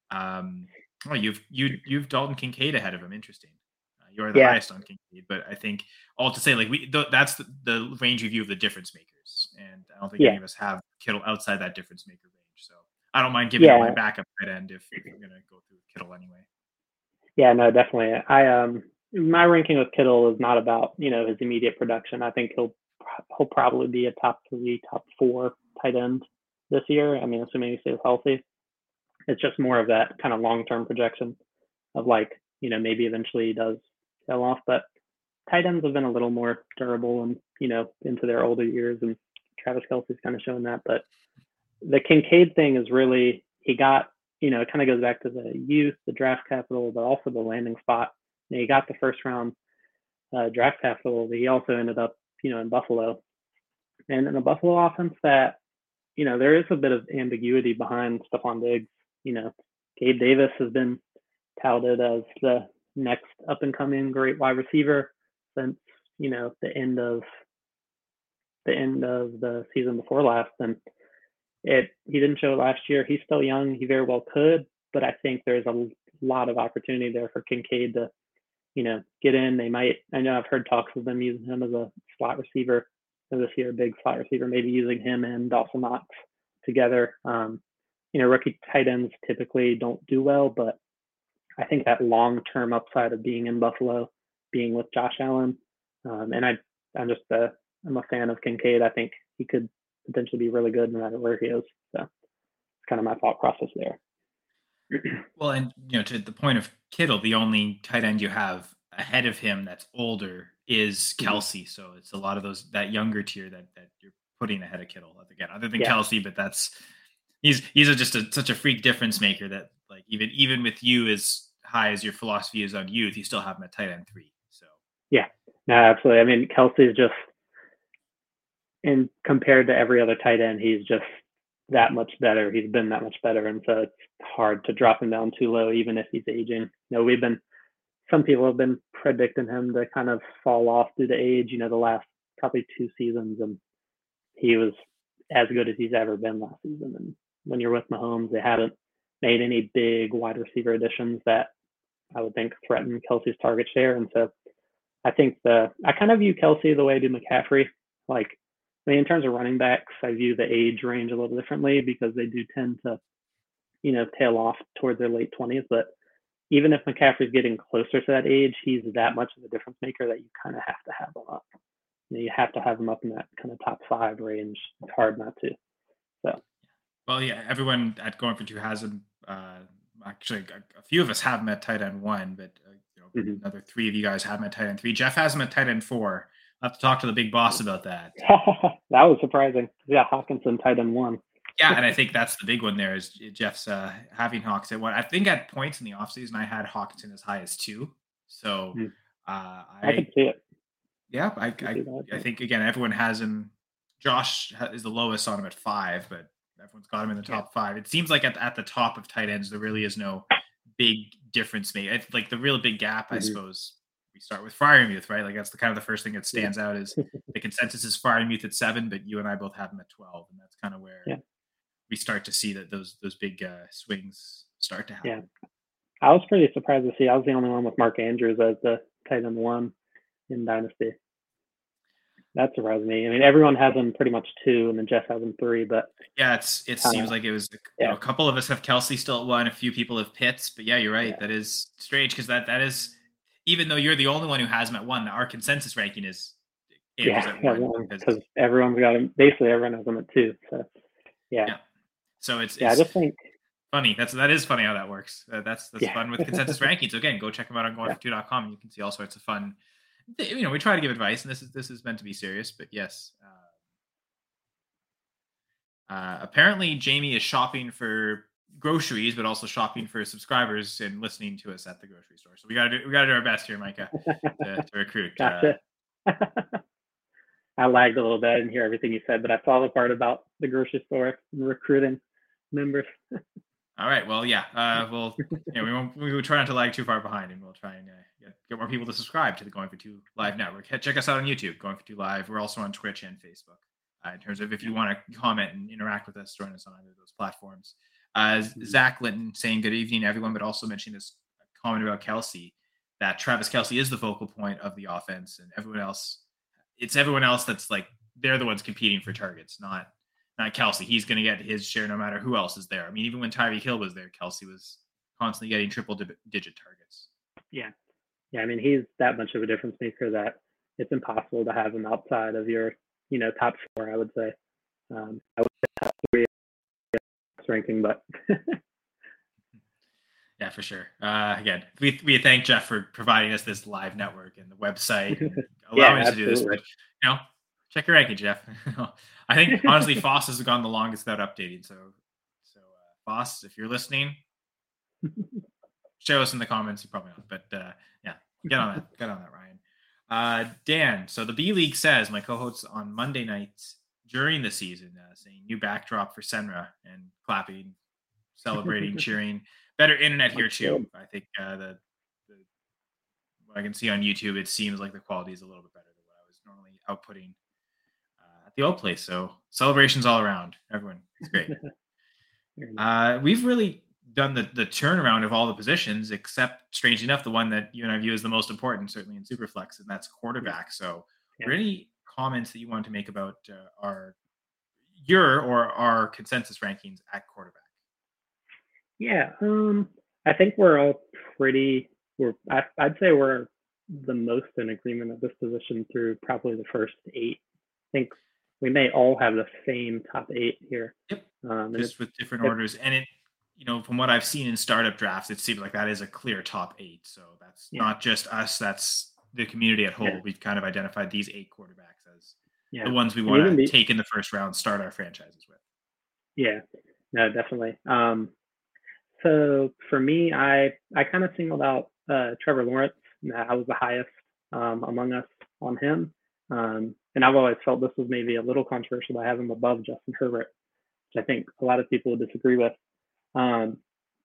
You've Dalton Kincaid ahead of him. Interesting. You're the highest on Kincaid, but I think all to say, that's the range review of the difference makers, and I don't think any of us have Kittle outside that difference maker range. So I don't mind giving up my backup tight end if you're going to go through Kittle anyway. Yeah, no, definitely. My ranking with Kittle is not about his immediate production. I think he'll probably be a top 3, top 4 tight end this year. I mean, assuming he stays healthy. It's just more of that kind of long-term projection of maybe eventually he does sell off, but tight ends have been a little more durable and, into their older years, and Travis Kelce's kind of shown that. But the Kincaid thing is really, he got, it kind of goes back to the youth, the draft capital, but also the landing spot. He got the first round draft capital, but he also ended up, in Buffalo. And in a Buffalo offense that, there is a bit of ambiguity behind Stephon Diggs. Gabe Davis has been touted as the next up and coming great wide receiver since, the end of the end of the season before last, and he didn't show it last year. He's still young. He very well could, but I think there's a lot of opportunity there for Kincaid to, get in. They might. I know I've heard talks of them using him as a slot receiver this year, a big slot receiver, maybe using him and Dawson Knox together. Rookie tight ends typically don't do well, but I think that long-term upside of being in Buffalo, being with Josh Allen, and I'm a fan of Kincaid. I think he could potentially be really good no matter where he is. So it's kind of my thought process there. Well, and to the point of Kittle, the only tight end you have ahead of him that's older is Kelsey. Mm-hmm. So it's a lot of that younger tier that you're putting ahead of Kittle. Again, other than Kelsey, but he's such a freak difference maker that like even with you as high as your philosophy is on youth, you still have him at tight end 3. So yeah, no, absolutely. I mean, Kelsey's just, and compared to every other tight end, he's just that much better. He's been that much better, and so it's hard to drop him down too low, even if he's aging. Some people have been predicting him to kind of fall off due to age. The last probably 2 seasons, and he was as good as he's ever been last season. And when you're with Mahomes, they haven't made any big wide receiver additions that I would think threaten Kelsey's target share. And so I think I kind of view Kelsey the way I do McCaffrey. In terms of running backs, I view the age range a little differently because they do tend to, tail off towards their late 20s. But even if McCaffrey's getting closer to that age, he's that much of a difference maker that you kind of have to have him up. You have to have him up in that kind of top 5 range. It's hard not to. So. Well, yeah, everyone at Going for Two has him. Actually, a few of us have him at tight end 1, but another 3 of you guys have him at tight end 3. Jeff has him at tight end 4. I'll have to talk to the big boss about that. That was surprising. Yeah, Hockenson tight end 1. Yeah, and I think that's the big one there is Jeff's having Hawks at 1. I think at points in the offseason, I had Hockenson as high as 2. So I can see it. Yeah, I think, again, everyone has him. Josh is the lowest on him at 5, but everyone's got him in the top 5. It seems like at the top of tight ends, there really is no big difference made. Like the real big gap, I suppose, we start with Freiermuth, right? Like that's the kind of the first thing that stands out is the consensus is Freiermuth at 7, but you and I both have him at 12, and that's kind of where we start to see that those big swings start to happen. Yeah, I was pretty surprised to see. I was the only one with Mark Andrews as the tight end 1 in Dynasty. That surprised me. I mean, everyone has him pretty much 2, and then Jeff has him 3. But yeah, it seems like it was a couple of us have Kelsey still at 1, a few people have Pitts. But yeah, you're right. Yeah. That is strange because that is, even though you're the only one who has him at 1, our consensus ranking is at 1 because everyone's got him. Basically, everyone has him at 2. So yeah. So it's I just think funny. That is funny how that works. That's fun with consensus rankings. So again, go check them out on goingfor2.com, and you can see all sorts of fun. We try to give advice, and this is meant to be serious, but yes. Apparently, Jamie is shopping for groceries, but also shopping for subscribers and listening to us at the grocery store. So we gotta do our best here, Micah, to recruit. Gotcha. I lagged a little bit. I didn't hear everything you said, but I saw the part about the grocery store and recruiting members. All right. Well, yeah. We will try not to lag too far behind, and we'll try and get more people to subscribe to the Going for Two Live network. Check us out on YouTube, Going for Two Live. We're also on Twitch and Facebook. In terms of if you want to comment and interact with us, join us on either of those platforms. Zach Linton saying good evening, everyone, but also mentioning this comment about Kelsey, that Travis Kelce is the focal point of the offense, and everyone else that's like they're the ones competing for targets, not Kelsey. He's going to get his share no matter who else is there. I mean, even when Tyreek Hill was there, Kelsey was constantly getting triple-digit targets. Yeah. I mean, he's that much of a difference maker that it's impossible to have him outside of your, top 4. I would say. I would say top 3 ranking, but. Yeah, for sure. Again, we thank Jeff for providing us this live network and the website and allowing us to do this. But check your ranking, Jeff. I think honestly, Foss has gone the longest without updating. So Foss, if you're listening, show us in the comments. You probably not, but get on that, Ryan. Dan, so the B League says my co-hosts on Monday nights during the season saying new backdrop for Senra and clapping, celebrating, cheering. Better internet here too. I think what I can see on YouTube, it seems like the quality is a little bit better than what I was normally outputting at the old place. So celebrations all around. Everyone, it's great. Very nice. We've really done the turnaround of all the positions, except strangely enough, the one that you and I view as the most important, certainly in Superflex, and that's Yeah, quarterback. So, yeah, were there any comments that you wanted to make about your or our consensus rankings at quarterback? yeah. I think we're all pretty. I'd say we're the most in agreement at this position through probably the first eight. I think we may all have the same top eight here. Yep. And Just with different it's orders, and from what I've seen in startup drafts, it seems like that is a clear top eight. So that's yeah, not just us; that's the community at yeah, whole. We've kind of identified these eight quarterbacks as the yeah, ones we and want even to the take in the first round, start our franchises with. yeah, no, definitely. So for me, I kind of singled out Trevor Lawrence. I was the highest among us on him, and I've always felt this was maybe a little controversial to have him above Justin Herbert, which I think a lot of people would disagree with. Um,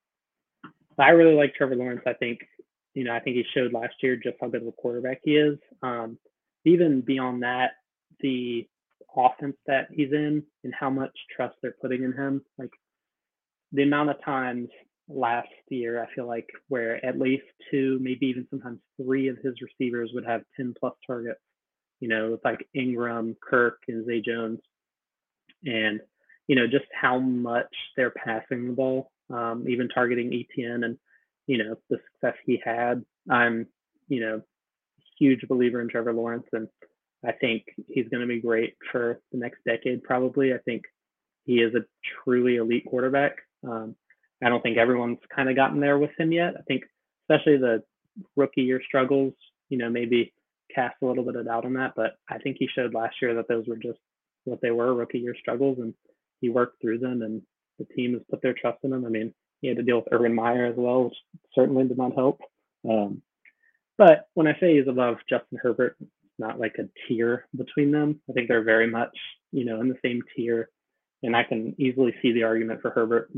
I really like Trevor Lawrence. I think he showed last year just how good of a quarterback he is. Even beyond that, the offense that he's in and how much trust they're putting in him, like the amount of times last year, I feel like where at least two, maybe even sometimes three of his receivers would have 10 plus targets, with like Ingram, Kirk, and Zay Jones. And, just how much they're passing the ball, even targeting ETN and, the success he had. I'm, you know, huge believer in Trevor Lawrence, and I think he's going to be great for the next decade, probably. I think he is a truly elite quarterback. I don't think everyone's kind of gotten there with him yet. I think, especially the rookie year struggles, maybe cast a little bit of doubt on that. But I think he showed last year that those were just what they were, rookie year struggles, and he worked through them, and the team has put their trust in him. I mean, he had to deal with Urban Meyer as well, which certainly did not help. Um, but when I say he's above Justin Herbert, it's not like a tier between them. I think they're very much, in the same tier. And I can easily see the argument for Herbert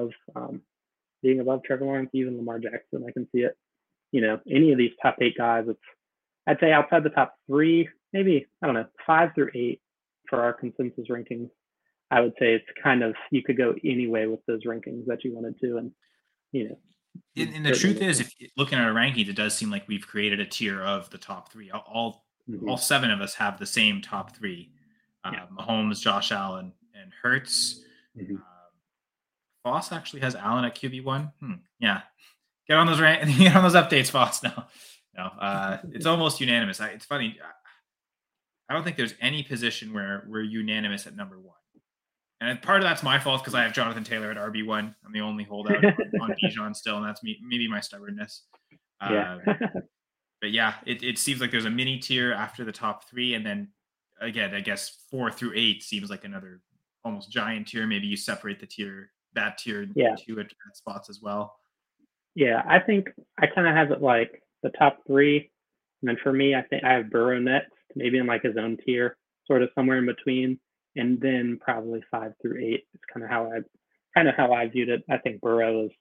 being above Trevor Lawrence, even Lamar Jackson. I can see it. Any of these top eight guys, I'd say outside the top three, maybe, I don't know, 5 through 8 for our consensus rankings. I would say it's kind of, you could go any way with those rankings that you wanted to. And, you know, you'd And the certainly truth make is, them. if looking at our rankings, it does seem like we've created a tier of the top three. All Mm-hmm. seven of us have the same top three: Yeah. Mahomes, Josh Allen, and Hurts. Mm-hmm. Um, Foss actually has Allen at QB1. Yeah, get on those updates, Foss. No, it's almost unanimous. It's funny. I don't think there's any position where we're unanimous at number one. And part of that's my fault because I have Jonathan Taylor at RB1. I'm the only holdout on Bijan still, and that's maybe my stubbornness. Yeah. Uh, but yeah, it seems like there's a mini tier after the top three, and then again, I guess 4 through 8 seems like another almost giant tier. Maybe you separate that tier Yeah. into at spots as well. Yeah. I think I kind of have it like the top three. And then for me, I think I have Burrow next, maybe in like his own tier, sort of somewhere in between. And then probably 5 through 8 is kind of how I viewed it. I think Burrow is,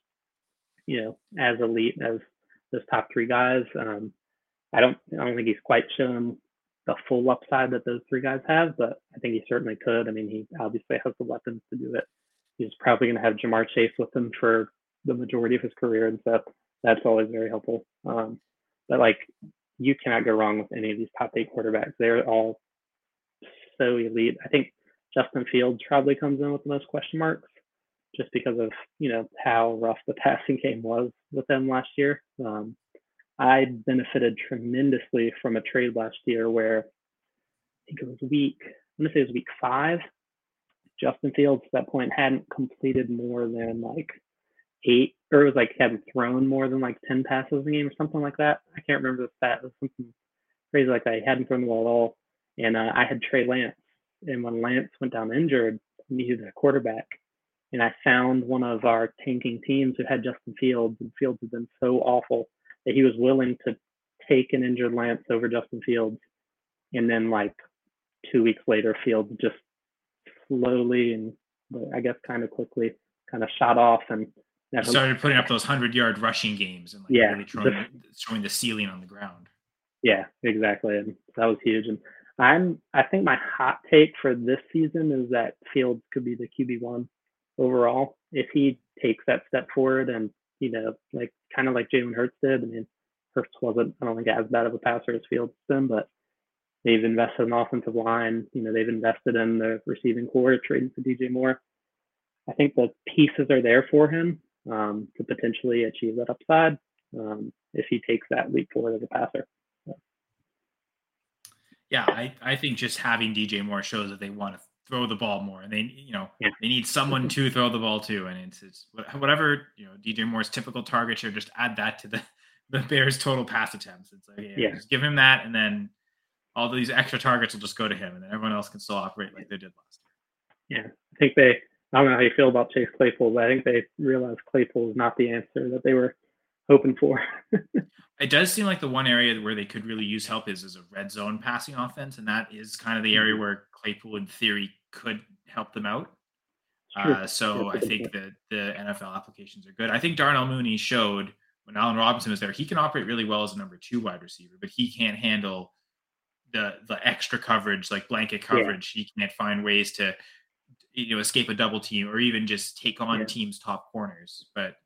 as elite as those top three guys. I don't think he's quite shown the full upside that those three guys have, but I think he certainly could. I mean, he obviously has the weapons to do it. He's probably going to have Jamar Chase with him for the majority of his career, and so that's always very helpful. But like, you cannot go wrong with any of these top eight quarterbacks. They're all so elite. I think Justin Fields probably comes in with the most question marks just because of how rough the passing game was with them last year. I benefited tremendously from a trade last year where I think it was I'm gonna say it was week 5. Justin Fields at that point hadn't completed more than like 8, or it was like he hadn't thrown more than like 10 passes a game or something like that. I can't remember the stat. It was something crazy like that. He hadn't thrown the ball at all. And I had Trey Lance. And when Lance went down injured, we needed a quarterback. And I found one of our tanking teams who had Justin Fields, and Fields had been so awful that he was willing to take an injured Lance over Justin Fields. And then like 2 weeks later, Fields just slowly and I guess kind of quickly kind of shot off and He never. started putting up those 100-yard rushing games and like Yeah, really showing the ceiling on the ground. yeah, exactly, and that was huge. And I think my hot take for this season is that Fields could be the QB1 overall if he takes that step forward and like kind of like Jalen Hurts did. I mean, Hurts wasn't I don't think as bad of a passer as Fields been, but they've invested in offensive line. They've invested in the receiving core, trading for DJ Moore. I think the pieces are there for him to potentially achieve that upside if he takes that leap forward as a passer. Yeah, I think just having DJ Moore shows that they want to throw the ball more, and they they need someone to throw the ball to, and it's whatever DJ Moore's typical target share. Just add that to the Bears' total pass attempts. It's like just give him that, and then all these extra targets will just go to him, and then everyone else can still operate like they did last year. Yeah, I think I don't know how you feel about Chase Claypool, but I think they realized Claypool is not the answer that they were hoping for. It does seem like the one area where they could really use help is a red zone passing offense, and that is kind of the area where Claypool, in theory, could help them out. So I think that the NFL applications are good. I think Darnell Mooney showed when Allen Robinson was there, he can operate really well as a number 2 wide receiver, but he can't handle the extra coverage, like blanket coverage. He can't find ways to escape a double team or even just take on teams' top corners. But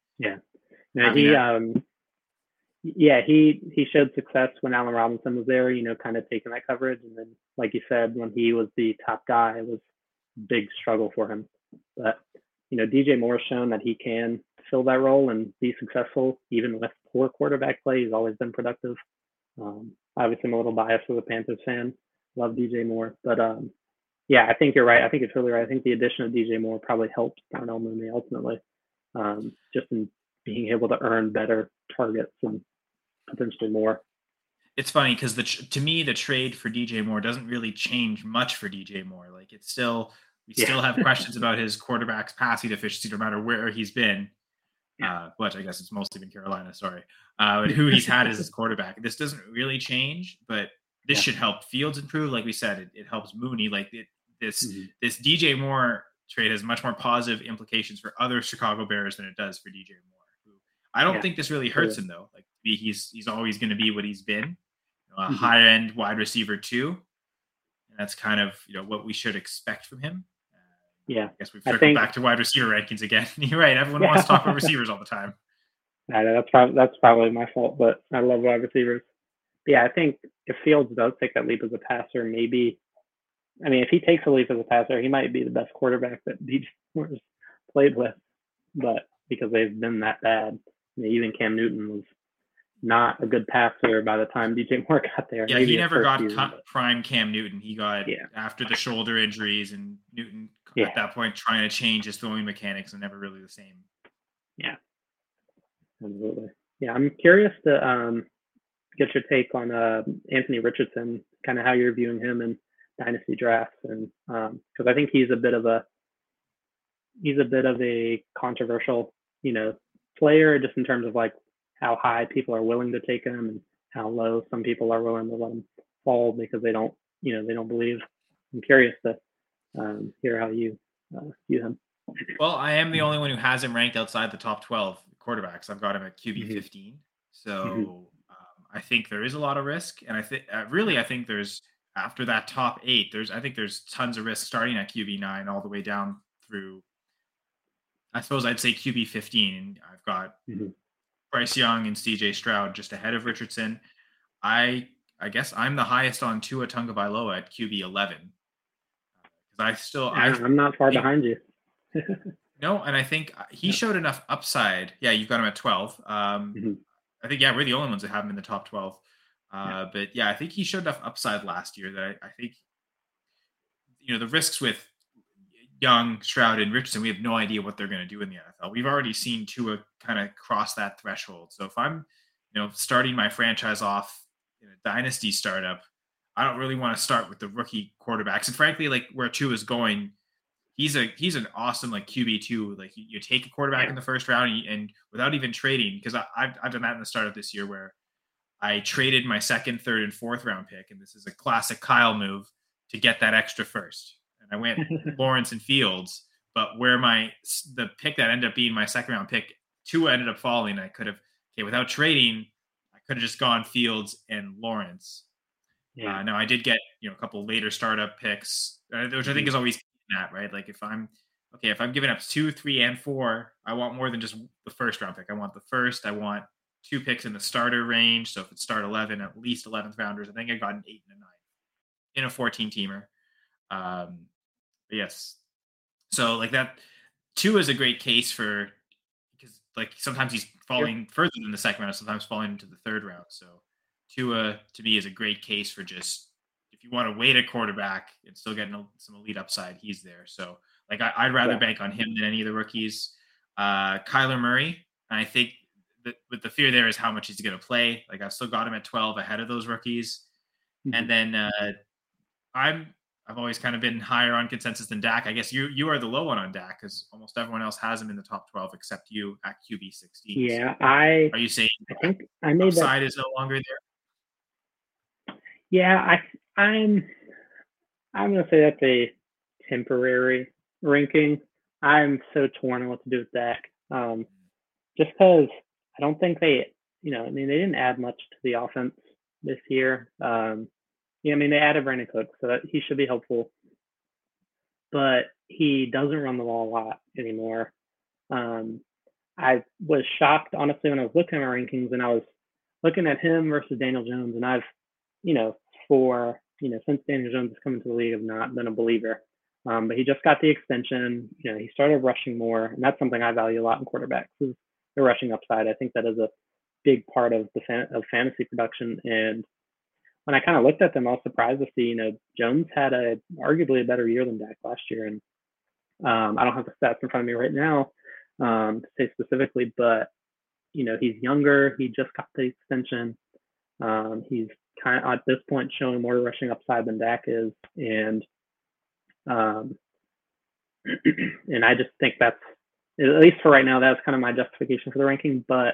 he showed success when Allen Robinson was there, kind of taking that coverage. And then, like you said, when he was the top guy, it was a big struggle for him. But, DJ Moore's shown that he can fill that role and be successful, even with poor quarterback play. He's always been productive. Obviously, I'm a little biased as a Panthers fan. Love DJ Moore. But, I think you're right. I think it's really right. I think the addition of DJ Moore probably helped Darnell Mooney ultimately, just in being able to earn better targets and potentially more. It's funny because to me the trade for DJ Moore doesn't really change much for DJ Moore. Like it's still still have questions about his quarterback's passing efficiency no matter where he's been. Which I guess it's mostly been Carolina. Sorry, but who he's had as his quarterback. This doesn't really change, but this should help Fields improve. Like we said, it helps Mooney. Like this DJ Moore trade has much more positive implications for other Chicago Bears than it does for DJ Moore. I don't think this really hurts him though. Like he's always going to be what he's been, a high end wide receiver 2, and that's kind of what we should expect from him. I guess we've circled back to wide receiver rankings again. You're right. Everyone wants to talk about receivers all the time. That's probably my fault, but I love wide receivers. But I think if Fields does take that leap as a passer, maybe. I mean, if he takes a leap as a passer, he might be the best quarterback that DJ Moore's played with, but because they've been that bad. Even Cam Newton was not a good passer by the time DJ Moore got there. Yeah, he never got prime Cam Newton. He got after the shoulder injuries, and Newton at that point trying to change his throwing mechanics and never really the same. Yeah, absolutely. Yeah, I'm curious to get your take on Anthony Richardson, kind of how you're viewing him in dynasty drafts, and because I think he's a bit of a controversial, player, just in terms of like how high people are willing to take him and how low some people are willing to let him fall because they don't believe. I'm curious to hear how you view him. Well, I am the only one who has him ranked outside the top 12 quarterbacks. I've got him at QB 15. So I think there is a lot of risk, and I think there's after that top 8, there's tons of risk starting at QB 9 all the way down through. I suppose I'd say QB 15. I've got Bryce Young and CJ Stroud just ahead of Richardson. I guess I'm the highest on Tua Tagovailoa at QB 11. I'm not far behind you. No, and I think he showed enough upside. Yeah, you've got him at 12. I think we're the only ones that have him in the top 12. But I think he showed enough upside last year that I think the risks with Young, Stroud, and Richardson, we have no idea what they're going to do in the NFL. We've already seen Tua kind of cross that threshold. So if I'm, starting my franchise off in a dynasty startup, I don't really want to start with the rookie quarterbacks. And frankly, like where Tua is going, he's an awesome like QB2. Like you take a quarterback in the first round and without even trading, because I've done that in the startup this year where I traded my second, third, and fourth round pick, and this is a classic Kyle move to get that extra first. I went Lawrence and Fields, but where the pick that ended up being my second round pick, Tua ended up falling. I could have, without trading, I could have just gone Fields and Lawrence. Yeah. No, I did get a couple later startup picks, which I think is always that, right. Like if I'm giving up 2, 3, and 4, I want more than just the first round pick. I want the first. I want 2 picks in the starter range. So if it's start 11, at least 11th rounders. I think I got an 8 and a 9 in a 14 teamer. But yes, so like that 2 is a great case for, because like sometimes he's Sure. falling further than the second round, sometimes falling into the third round. So Tua to me is a great case for just if you want to wait a quarterback and still get some elite upside, he's there. So like I'd rather Yeah. bank on him than any of the rookies. Kyler Murray, I think that with the fear there is how much he's going to play. Like I've still got him at 12 ahead of those rookies, Mhm. and then I've always kind of been higher on consensus than Dak. I guess you are the low one on Dak because almost everyone else has him in the top 12 except you at QB 16. So Yeah. I are you saying I think I made that. upside is no longer there? Yeah. I'm gonna say that's a temporary ranking. I'm so torn on what to do with Dak. Just because I don't think I mean, they didn't add much to the offense this year. Yeah, I mean, they added Brandon Cooks, so that he should be helpful, but he doesn't run the ball a lot anymore. Um, I was shocked, honestly, when I was looking at my rankings and I was looking at him versus Daniel Jones, and I've, you know, since Daniel Jones has come into the league, I've not been a believer. But he just got the extension. He started rushing more, and that's something I value a lot in quarterbacks is the rushing upside. I think that is a big part of of fantasy production. And when I kind of looked at them, I was surprised to see, Jones had arguably a better year than Dak last year. And I don't have the stats in front of me right now to say specifically, but he's younger. He just got the extension. He's kind of at this point showing more rushing upside than Dak is, and um, and I just think that's, at least for right now, that's kind of my justification for the ranking. But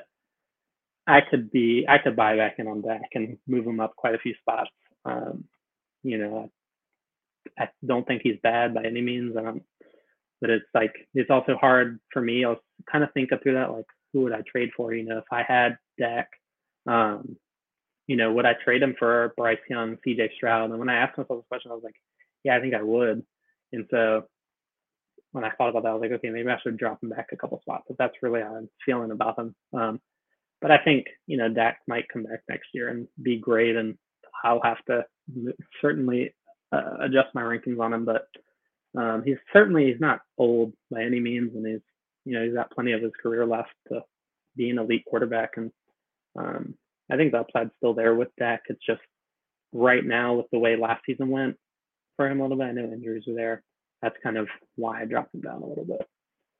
I could buy back in on Dak and move him up quite a few spots. Um, you know, I don't think he's bad by any means. But it's also hard for me. I was kind of thinking through that, like, who would I trade for? If I had Dak, um, would I trade him for Bryce Young, CJ Stroud? And when I asked myself this question, I was like, yeah, I think I would. And so when I thought about that, I was like, okay, maybe I should drop him back a couple spots. But that's really how I'm feeling about him. But I think, Dak might come back next year and be great. And I'll have to certainly adjust my rankings on him. But he's not old by any means. And he's got plenty of his career left to be an elite quarterback. And I think the upside's still there with Dak. It's just right now with the way last season went for him a little bit. I know injuries were there. That's kind of why I dropped him down a little bit.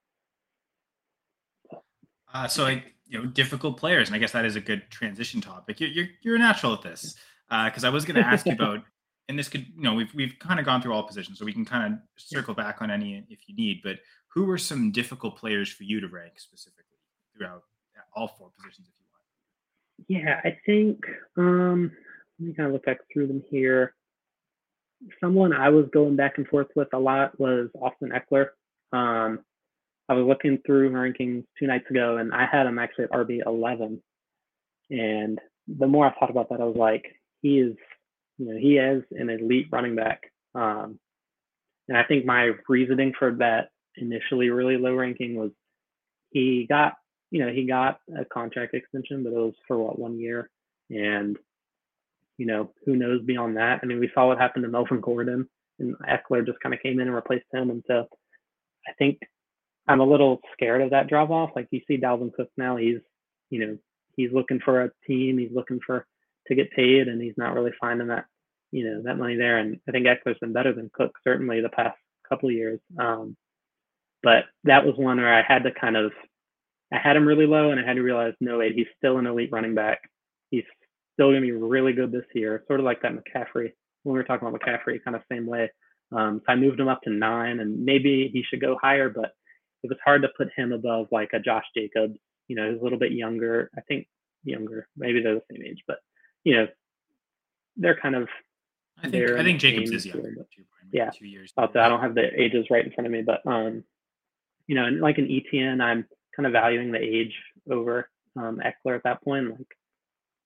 So difficult players, and I guess that is a good transition topic. You're a natural at this because I was going to ask you about, and this could we've kind of gone through all positions, so we can kind of circle back on any if you need. But who were some difficult players for you to rank specifically throughout all 4 positions, if you want? Yeah, I think let me kind of look back through them here. Someone I was going back and forth with a lot was Austin Eckler. I was looking through rankings 2 nights ago, and I had him actually at RB11. And the more I thought about that, I was like, he is an elite running back. And I think my reasoning for that initially really low ranking was he got a contract extension, but it was for 1 year. And, who knows beyond that? I mean, we saw what happened to Melvin Gordon, and Eckler just kind of came in and replaced him. And so I think I'm a little scared of that drop off. Like, you see Dalvin Cook now, he's looking for a team. He's looking to get paid, and he's not really finding that money there. And I think Eckler's been better than Cook, certainly the past couple of years. But that was one where I had him really low, and I had to realize, no, wait, he's still an elite running back. He's still going to be really good this year, sort of like that McCaffrey. When we were talking about McCaffrey, kind of same way. So I moved him up to 9, and maybe he should go higher, but it was hard to put him above like a Josh Jacobs. He's a little bit younger. I think younger. Maybe they're the same age, but they're kind of. I think Jacobs is younger. Yeah, 2 years. Also, I don't have the ages right in front of me, but and like an ETN, I'm kind of valuing the age over Eckler at that point. Like,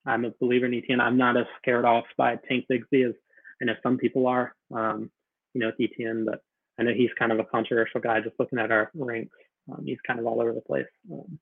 I'm a believer in ETN. I'm not as scared off by Tank Bigsby as I know some people are, with ETN, but I know he's kind of a controversial guy. Just looking at our ranks, he's kind of all over the place.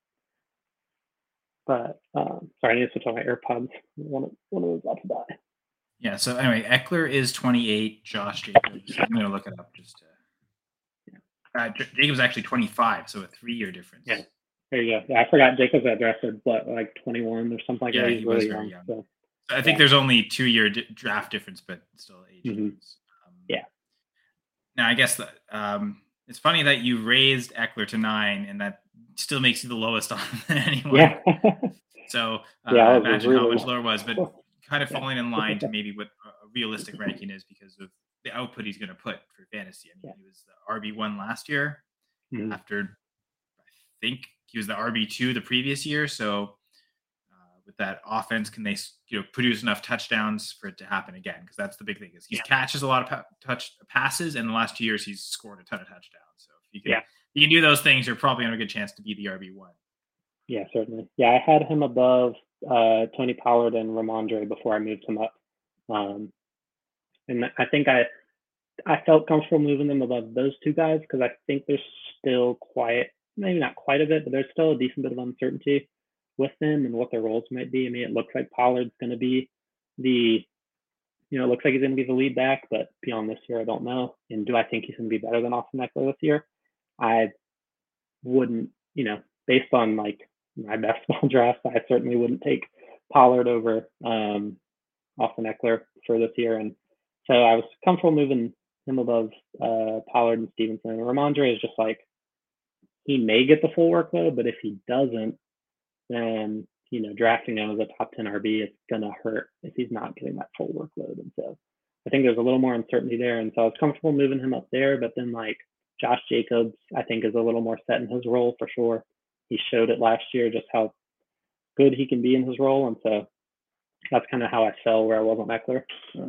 Sorry, I need to switch on my AirPods. One of those about to die. Yeah. So anyway, Eckler is 28. Josh Jacobs. I'm gonna look it up just to. Jacobs actually 25, so a 3-year difference. Yeah. There you go. Yeah, I forgot Jacobs got drafted, like 21 or something like that. Yeah, he was really young. So I think there's only 2-year draft difference, but still age difference. Yeah. Now, I guess that it's funny that you raised Eckler to 9, and that still makes you the lowest on anyone. Yeah. So imagine how much lower it was, but kind of falling in line to maybe what a realistic ranking is because of the output he's going to put for fantasy. I mean, he was the RB1 last year after, I think he was the RB2 the previous year. So with that offense, can they produce enough touchdowns for it to happen again? Because that's the big thing is he catches a lot of passes, and in the last 2 years he's scored a ton of touchdowns. So if you can do those things, you're probably going to have a good chance to be the RB1. Yeah, certainly. Yeah, I had him above Tony Pollard and Ramondre before I moved him up. And I think I felt comfortable moving them above those two guys because I think there's still maybe not quite a bit, but there's still a decent bit of uncertainty with them and what their roles might be. I mean, it looks like Pollard's going to be it looks like he's going to be the lead back, but beyond this year, I don't know. And do I think he's going to be better than Austin Eckler this year? I wouldn't, based on like my best ball drafts, I certainly wouldn't take Pollard over Austin Eckler for this year. And so I was comfortable moving him above Pollard and Stevenson. And Ramondre is just like, he may get the full workload, but if he doesn't, then, drafting him as a top 10 RB, it's going to hurt if he's not getting that full workload. And so I think there's a little more uncertainty there. And so I was comfortable moving him up there, but then like Josh Jacobs, I think is a little more set in his role for sure. He showed it last year, just how good he can be in his role. And so that's kind of how I fell where I was on Eckler.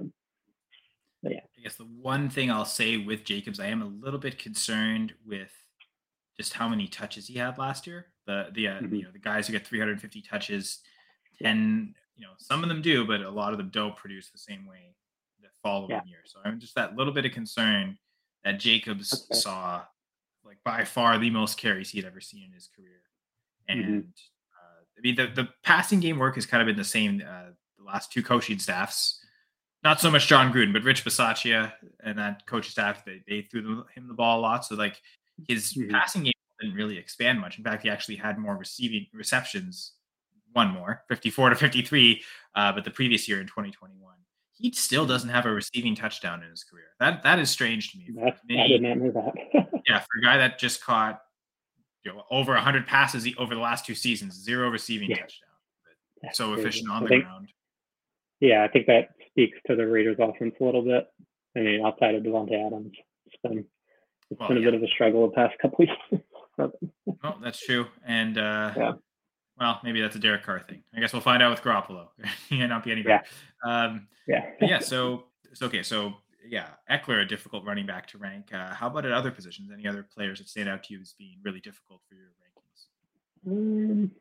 But yeah. I guess the one thing I'll say with Jacobs, I am a little bit concerned with just how many touches he had last year. The guys who get 350 touches, and some of them do, but a lot of them don't produce the same way the following year. So I'm just that little bit of concern that Jacobs saw like by far the most carries he'd ever seen in his career. And I mean, the passing game work has kind of been the same the last two coaching staffs. Not so much John Gruden, but Rich Bisaccia and that coaching staff, they threw him the ball a lot. So like his passing game didn't really expand much. In fact, he actually had more receiving receptions, one more, 54 to 53, but the previous year in 2021. He still doesn't have a receiving touchdown in his career. That is strange to me. I did not know that. Yeah, for a guy that just caught over 100 passes over the last 2 seasons, 0 receiving touchdown. But so crazy. Efficient on the ground. Yeah, I think that speaks to the Raiders offense a little bit. I mean, outside of Devontae Adams, it's been a bit of a struggle the past couple of years. Well, that's true. And well, maybe that's a Derek Carr thing. I guess we'll find out with Garoppolo. He might not be any better. So Eckler, a difficult running back to rank. How about at other positions? Any other players that stand out to you as being really difficult for your rankings?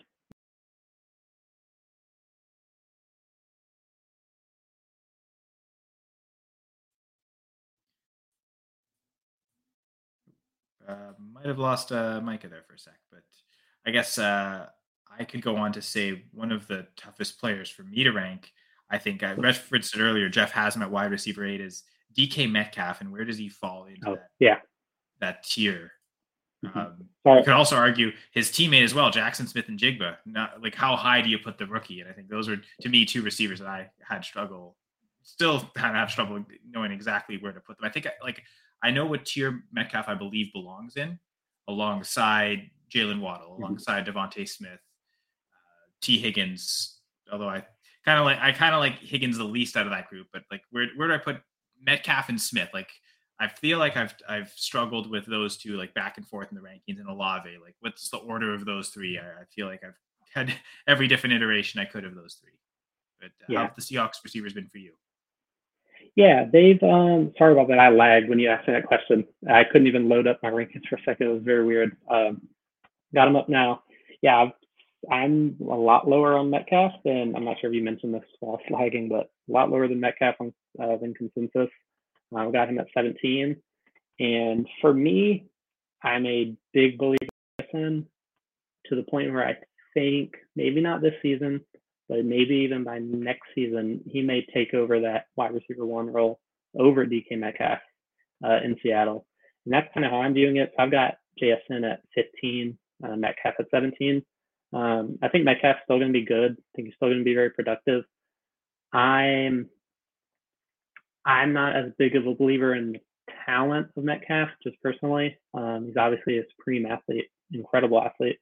Might have lost Micah there for a sec, but I guess I could go on to say one of the toughest players for me to rank. I think I referenced it earlier. Jeff has him at wide receiver 8 is DK Metcalf, and where does he fall into that tier? You could also argue his teammate as well, Jackson Smith and Jigba. Not like how high do you put the rookie? And I think those are to me 2 receivers that I still have trouble knowing exactly where to put them. I think I know what tier Metcalf I believe belongs in, alongside Jalen Waddle, alongside Devontae Smith, T Higgins. Although I kind of like Higgins the least out of that group, but like where do I put Metcalf and Smith? Like I feel like I've struggled with those two, like back and forth in the rankings, and Olave. Like what's the order of those 3? I feel like I've had every different iteration I could of those 3. But how have the Seahawks receivers been for you? Yeah, they've sorry about that. I lagged when you asked me that question. I couldn't even load up my rankings for a second. It was very weird. Got them up now. Yeah, I'm a lot lower on Metcalf than I'm not sure if you mentioned this while flagging, but a lot lower than Metcalf on than consensus. I've got him at 17, and for me, I'm a big believer in him to the point where I think maybe not this season, but maybe even by next season, he may take over that wide receiver one role over DK Metcalf in Seattle. And that's kind of how I'm viewing it. I've got JSN at 15, Metcalf at 17. I think Metcalf's still going to be good. I think he's still going to be very productive. I'm not as big of a believer in the talent of Metcalf, just personally. He's obviously a supreme athlete, incredible athlete.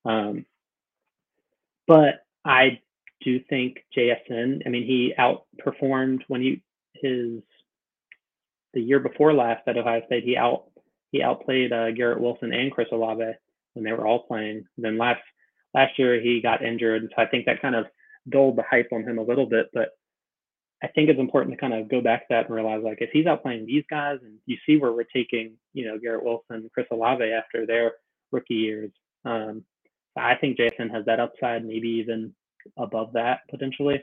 But I do think JSN, I mean, he outperformed when the year before last at Ohio State, he outplayed Garrett Wilson and Chris Olave when they were all playing. And then last year he got injured, so I think that kind of dulled the hype on him a little bit. But I think it's important to kind of go back to that and realize, like, if he's outplaying these guys, and you see where we're taking, Garrett Wilson, Chris Olave after their rookie years, I think Jason has that upside, maybe even above that potentially.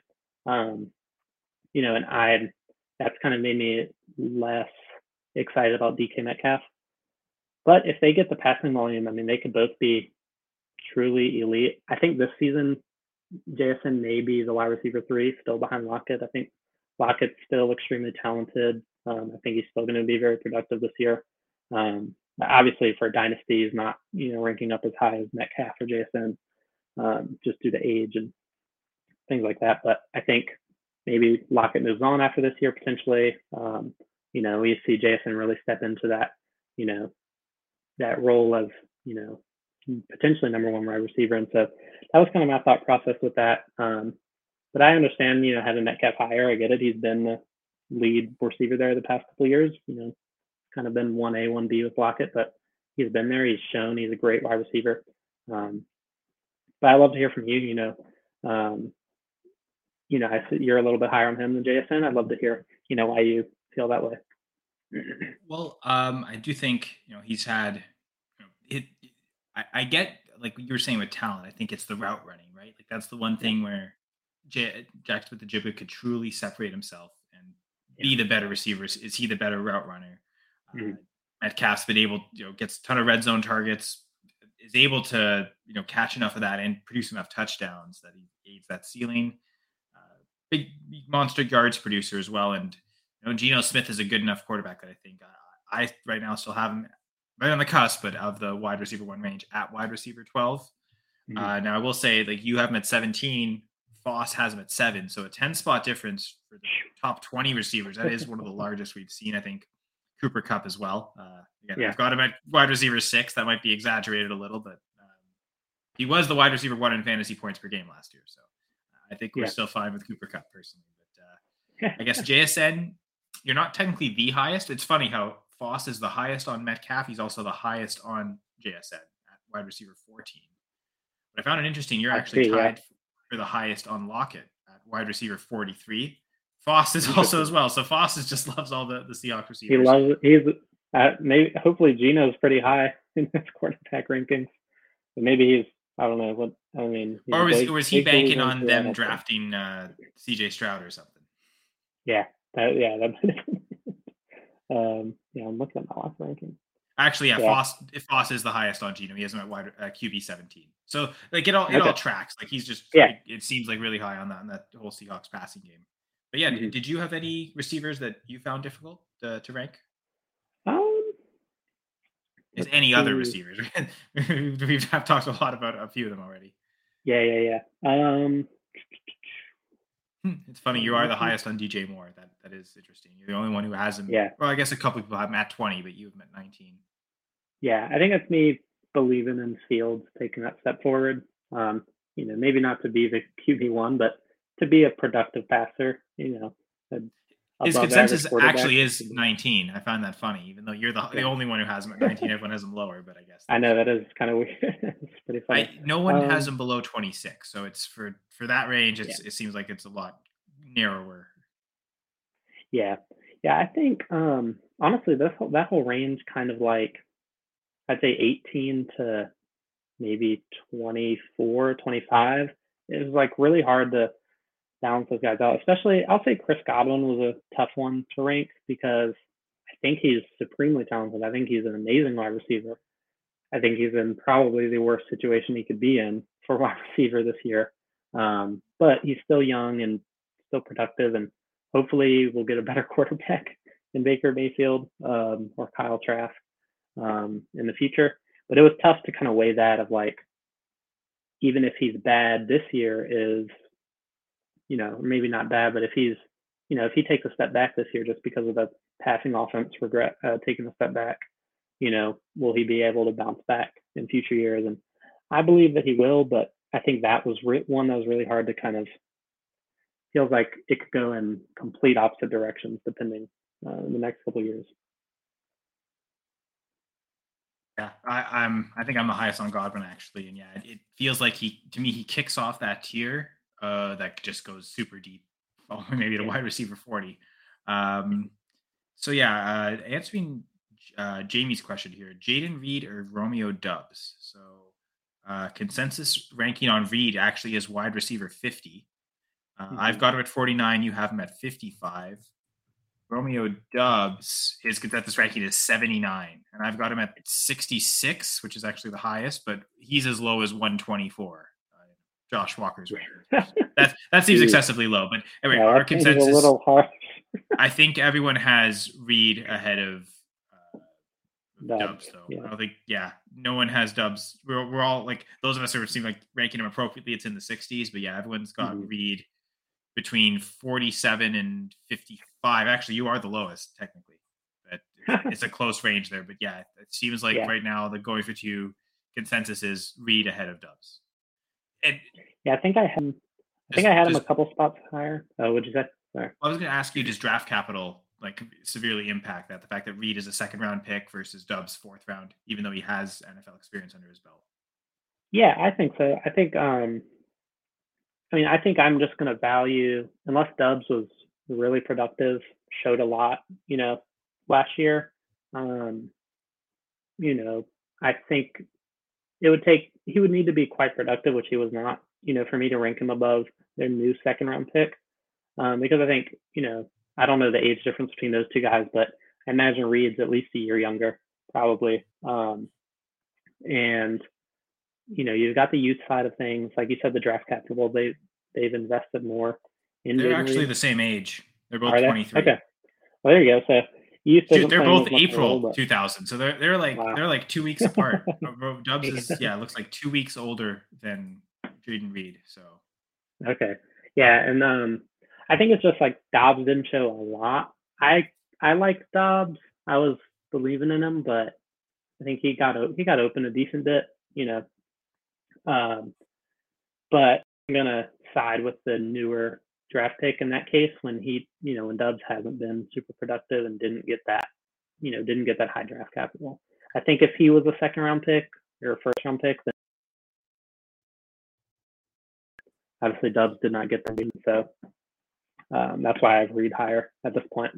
And that's kind of made me less excited about DK Metcalf. But if they get the passing volume, I mean, they could both be truly elite. I think this season, JSN may be the wide receiver 3, still behind Lockett. I think Lockett's still extremely talented. I think he's still going to be very productive this year. Obviously, for Dynasty, he's not, ranking up as high as Metcalf or JSN, just due to age and things like that. But I think maybe Lockett moves on after this year, potentially. We see JSN really step into that, that role of, potentially number one wide receiver. And so that was kind of my thought process with that. But I understand, having Metcalf higher. I get it. He's been the lead receiver there the past couple of years, kind of been 1A, 1B with Lockett, but he's been there. He's shown he's a great wide receiver. But I love to hear from you, I see you're a little bit higher on him than JSN. I'd love to hear, why you feel that way. Well, I do think he's had it. I get, like you were saying with talent. I think it's the route running, right? Like that's the one thing where Jack Smith-Njigba could truly separate himself and be the better receiver. Is he the better route runner? Metcalf's been able, gets a ton of red zone targets, is able to catch enough of that and produce enough touchdowns that he aids that ceiling. Big monster yards producer as well, and Geno Smith is a good enough quarterback that I think I right now still have him right on the cusp, but of the wide receiver 1 range at wide receiver 12. Now I will say, like, you have him at 17, Foss has him at 7, so a 10-spot difference for the top 20 receivers. That is one of the largest we've seen. I think Cooper Kupp as well. Again, I've got him at wide receiver 6. That might be exaggerated a little, but he was the wide receiver 1 in fantasy points per game last year. So I think we're still fine with Cooper Kupp personally. But I guess JSN, you're not technically the highest. It's funny how Foss is the highest on Metcalf. He's also the highest on JSN at wide receiver 14. But I found it interesting. You're actually tied for the highest on Lockett at wide receiver 43. Foss is also as well. So Foss just loves all the Seahawks receivers. He loves it. Maybe hopefully Geno's pretty high in his quarterback rankings. But maybe he's, I don't know what, I mean. Or was he banking on them drafting CJ Stroud or something? Yeah. That I'm looking at my last ranking. Actually, Foss is the highest on Geno. He has him at QB 17. So like it all tracks. Like he's just it seems like really high on that whole Seahawks passing game. But yeah, did you have any receivers that you found difficult to rank? Is any other receivers? We've talked a lot about a few of them already. Yeah. It's funny. You are the highest on DJ Moore. That is interesting. You're the only one who has him. Yeah. Well, I guess a couple people have him at 20, but you have him at 19. Yeah, I think that's me believing in Fields taking that step forward. Maybe not to be the QB1, but to be a productive passer. His consensus actually is 19. I found that funny, even though you're the only one who has him at 19. Everyone has him lower, but I guess I know that is kind of weird. It's pretty funny. No one has him below 26, so it's for that range. It seems like it's a lot narrower. Yeah. I think honestly, that whole range kind of like, I'd say 18 to maybe 24, 25. It was like really hard to balance those guys out. Especially, I'll say Chris Godwin was a tough one to rank because I think he's supremely talented. I think he's an amazing wide receiver. I think he's in probably the worst situation he could be in for wide receiver this year. But he's still young and still productive, and hopefully we'll get a better quarterback in Baker Mayfield or Kyle Trask in the future. But it was tough to kind of weigh that of like, even if he's bad this year, is, you know, maybe not bad, but if he's, you know, if he takes a step back this year just because of the passing offense taking a step back, you know, will he be able to bounce back in future years? And I believe that he will, but I think that was one that was really hard to kind of, feels like it could go in complete opposite directions depending in the next couple of years. Yeah, I think I'm the highest on Godwin actually, and yeah, it feels like he kicks off that tier that just goes super deep, maybe to wide receiver 40. So yeah, answering Jamie's question here, Jayden Reed or Romeo Doubs. So consensus ranking on Reed actually is wide receiver 50. I've got him at 49. You have him at 55. Romeo Doubs, his consensus ranking is 79, and I've got him at 66, which is actually the highest, but he's as low as 124. Josh Walker's ranking. That seems excessively low, but anyway, yeah, our consensus. A little harsh. I think everyone has Reed ahead of Doubs, though. Yeah. I don't think, no one has Doubs. We're all like, those of us who seem like ranking him appropriately, it's in the 60s, but yeah, everyone's got Reed between 47 and 55. Actually, you are the lowest technically, but it's a close range there. But yeah, it seems like right now the going for two consensus is Reed ahead of Doubs. And I think I had him a couple spots higher. What'd you say? Sorry. I was going to ask you, does draft capital like severely impact that? The fact that Reed is a second round pick versus Doubs 4th round, even though he has NFL experience under his belt. Yeah, I think so. I think I think I'm just going to value, unless Doubs was really productive, showed a lot, you know, last year. You know, I think he would need to be quite productive, which he was not, you know, for me to rank him above their new second round pick. Because I think, you know, I don't know the age difference between those two guys, but I imagine Reed's at least a year younger, probably. And, you know, you've got the youth side of things. Like you said, the draft capital, they've invested more in. They're actually Reed. The same age. They're both 23. Okay. Well, there you go. So they're both April 2000. So they're like 2 weeks apart. Doubs is looks like 2 weeks older than Jayden Reed. So okay. Yeah, and I think it's just like Doubs didn't show a lot. I like Doubs. I was believing in him, but I think he got open a decent bit, you know. But I'm gonna side with the newer draft pick in that case when when Doubs hasn't been super productive and didn't get that high draft capital. I think if he was a second round pick or a first round pick, then obviously Doubs did not get the so that's why I've Reed higher at this point.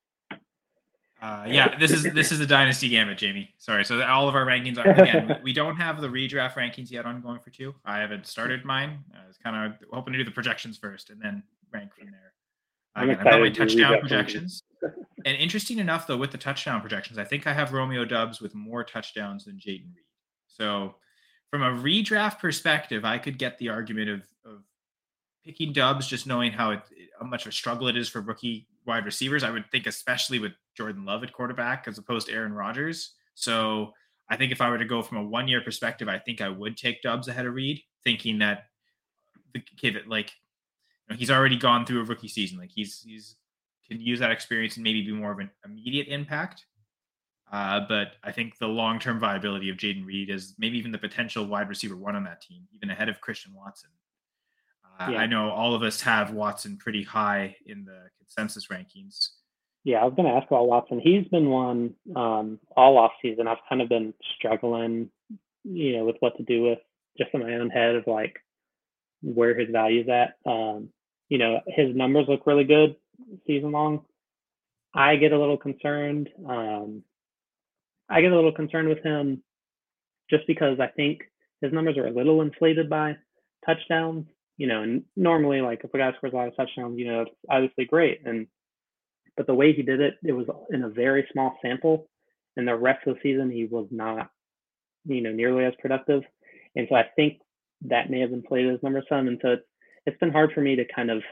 This is the Dynasty Gambit, Jamie. Sorry. So all of our rankings are, again, we don't have the redraft rankings yet on going for two. I haven't started mine. I was kind of hoping to do the projections first and then rank from there. I've got my touchdown projections. And interesting enough, though, with the touchdown projections, I think I have Romeo Doubs with more touchdowns than Jayden Reed. So from a redraft perspective, I could get the argument of picking Doubs, just knowing how much of a struggle it is for rookie wide receivers. I would think, especially with Jordan Love at quarterback as opposed to Aaron Rodgers. So I think if I were to go from a 1 year perspective, I think I would take Doubs ahead of Reed, thinking that the kid, like, you know, he's already gone through a rookie season. Like he's can use that experience and maybe be more of an immediate impact. But I think the long-term viability of Jayden Reed is maybe even the potential wide receiver 1 on that team, even ahead of Christian Watson. I know all of us have Watson pretty high in the consensus rankings. Yeah, I was going to ask about Watson. He's been one all off season. I've kind of been struggling, you know, with what to do with, just in my own head of like where his value's at. You know, his numbers look really good season long. I get a little concerned. I get a little concerned with him just because I think his numbers are a little inflated by touchdowns. And normally, like, if a guy scores a lot of touchdowns, it's obviously great. But the way he did it, it was in a very small sample, and the rest of the season he was not, nearly as productive. And so I think that may have inflated his numbers some. And so it's been hard for me to kind of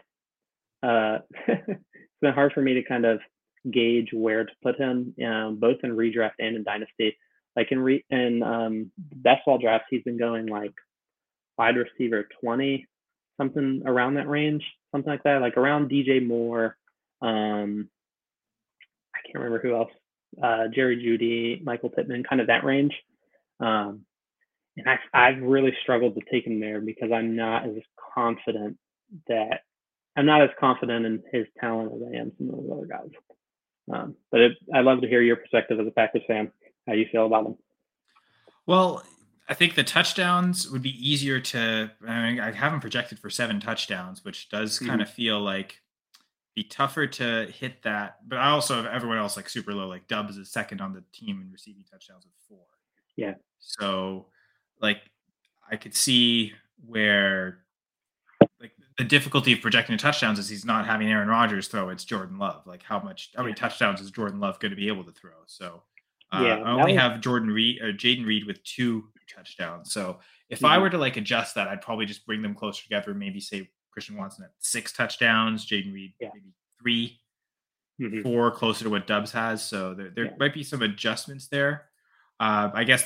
it's been hard for me to kind of gauge where to put him, both in redraft and in dynasty. Like in best ball drafts, he's been going like wide receiver 20, something around that range, something like that, like around DJ Moore. I can't remember who else. Jerry Jeudy, Michael Pittman, kind of that range. And I've really struggled to take him there because I'm not as confident in his talent as I am some of those other guys. But I'd love to hear your perspective as a Packers fan, how you feel about him. Well, I think the touchdowns would be easier to. I have him projected for 7 touchdowns, which does kind of feel like be tougher to hit that. But I also have everyone else like super low. Like Dubs is second on the team in receiving touchdowns with 4. Yeah. So, like, I could see where like the difficulty of projecting the touchdowns is he's not having Aaron Rodgers throw. It's Jordan Love. Like how many touchdowns is Jordan Love going to be able to throw? So I only have Jaden Reed with 2 touchdowns. So if I were to like adjust that, I'd probably just bring them closer together. Maybe say Christian Watson at 6 touchdowns, Jaden Reed maybe 3, 4, closer to what Dubs has. So there might be some adjustments there. I guess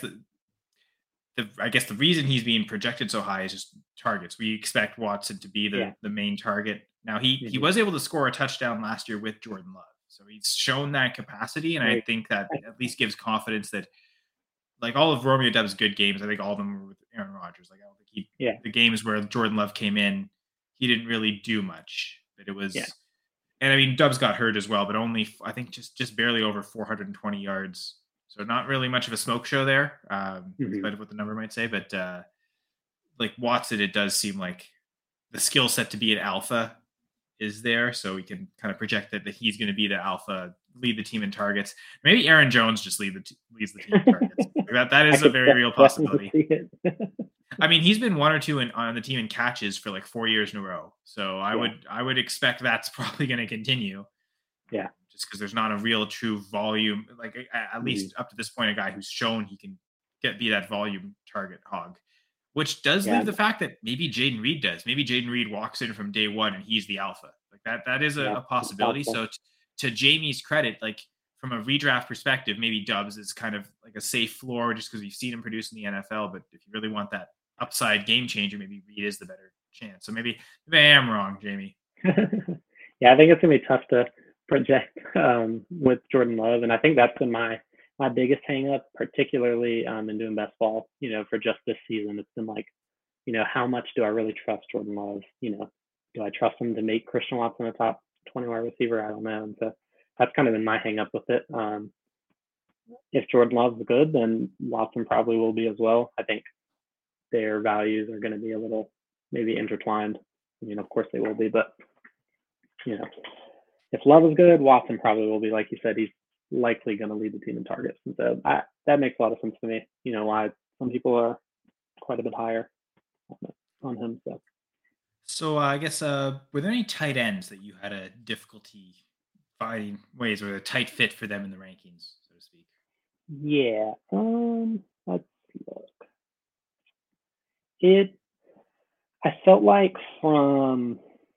the reason he's being projected so high is just targets. We expect Watson to be the main target. Now he was able to score a touchdown last year with Jordan Love. So he's shown that capacity, and I think that at least gives confidence that like all of Romeo Doubs' good games, I think all of them were with Aaron Rodgers. Like I don't think the games where Jordan Love came in, he didn't really do much. But it was and I mean Doubs got hurt as well, but only I think just barely over 420 yards. So not really much of a smoke show there, despite what the number might say. But like Watson, it does seem like the skill set to be an alpha is there. So we can kind of project that he's going to be the alpha, lead the team in targets. Maybe Aaron Jones just leads the team in targets. that is a very real possibility. I mean, he's been 1 or 2 on the team in catches for like 4 years in a row. So I would expect that's probably going to continue. Yeah. Just because there's not a real true volume, like at least up to this point, a guy who's shown he can be that volume target hog, which does leave the fact that maybe Jaden Reed does. Maybe Jaden Reed walks in from day one and he's the alpha. Like that is a possibility. So to Jamie's credit, like from a redraft perspective, maybe Dubs is kind of like a safe floor just because we've seen him produce in the NFL. But if you really want that upside game changer, maybe Reed is the better chance. So maybe I am wrong, Jamie. Yeah, I think it's gonna be tough to project with Jordan Love, and I think that's been my biggest hang up, particularly in doing best ball, for just this season. It's been like, how much do I really trust Jordan Love? Do I trust him to make Christian Watson a top 20 wide receiver? I don't know. And so that's kind of been my hang up with it. If Jordan Love's good, then Watson probably will be as well. I think their values are going to be a little maybe intertwined. I mean, of course they will be, but if Love is good, Watson probably will be. Like you said, he's likely going to lead the team in targets. And so that makes a lot of sense to me. Why some people are quite a bit higher on him. So I guess were there any tight ends that you had a difficulty finding ways or a tight fit for them in the rankings, so to speak? Yeah. Let's look. I felt like from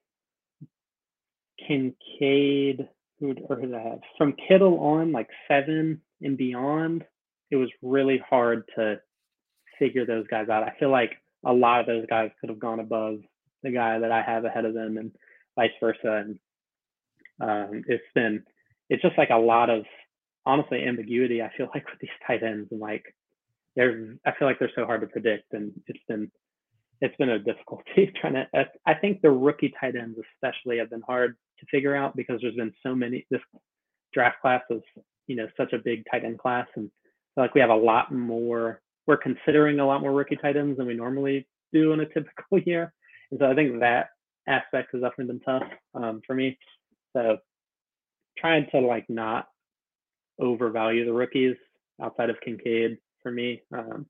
Kincaid, who did I have? From Kittle on, like 7 and beyond, it was really hard to figure those guys out. I feel like a lot of those guys could have gone above the guy that I have ahead of them, and vice versa. And it's just like a lot of honestly ambiguity. I feel like with these tight ends, and like I feel like they're so hard to predict, and it's been a difficulty trying to. I think the rookie tight ends especially have been hard to figure out because there's been so many. This draft class is such a big tight end class, and I feel like we have a lot more. We're considering a lot more rookie tight ends than we normally do in a typical year, and so I think that aspect has definitely been tough for me. So trying to like not overvalue the rookies outside of Kincaid for me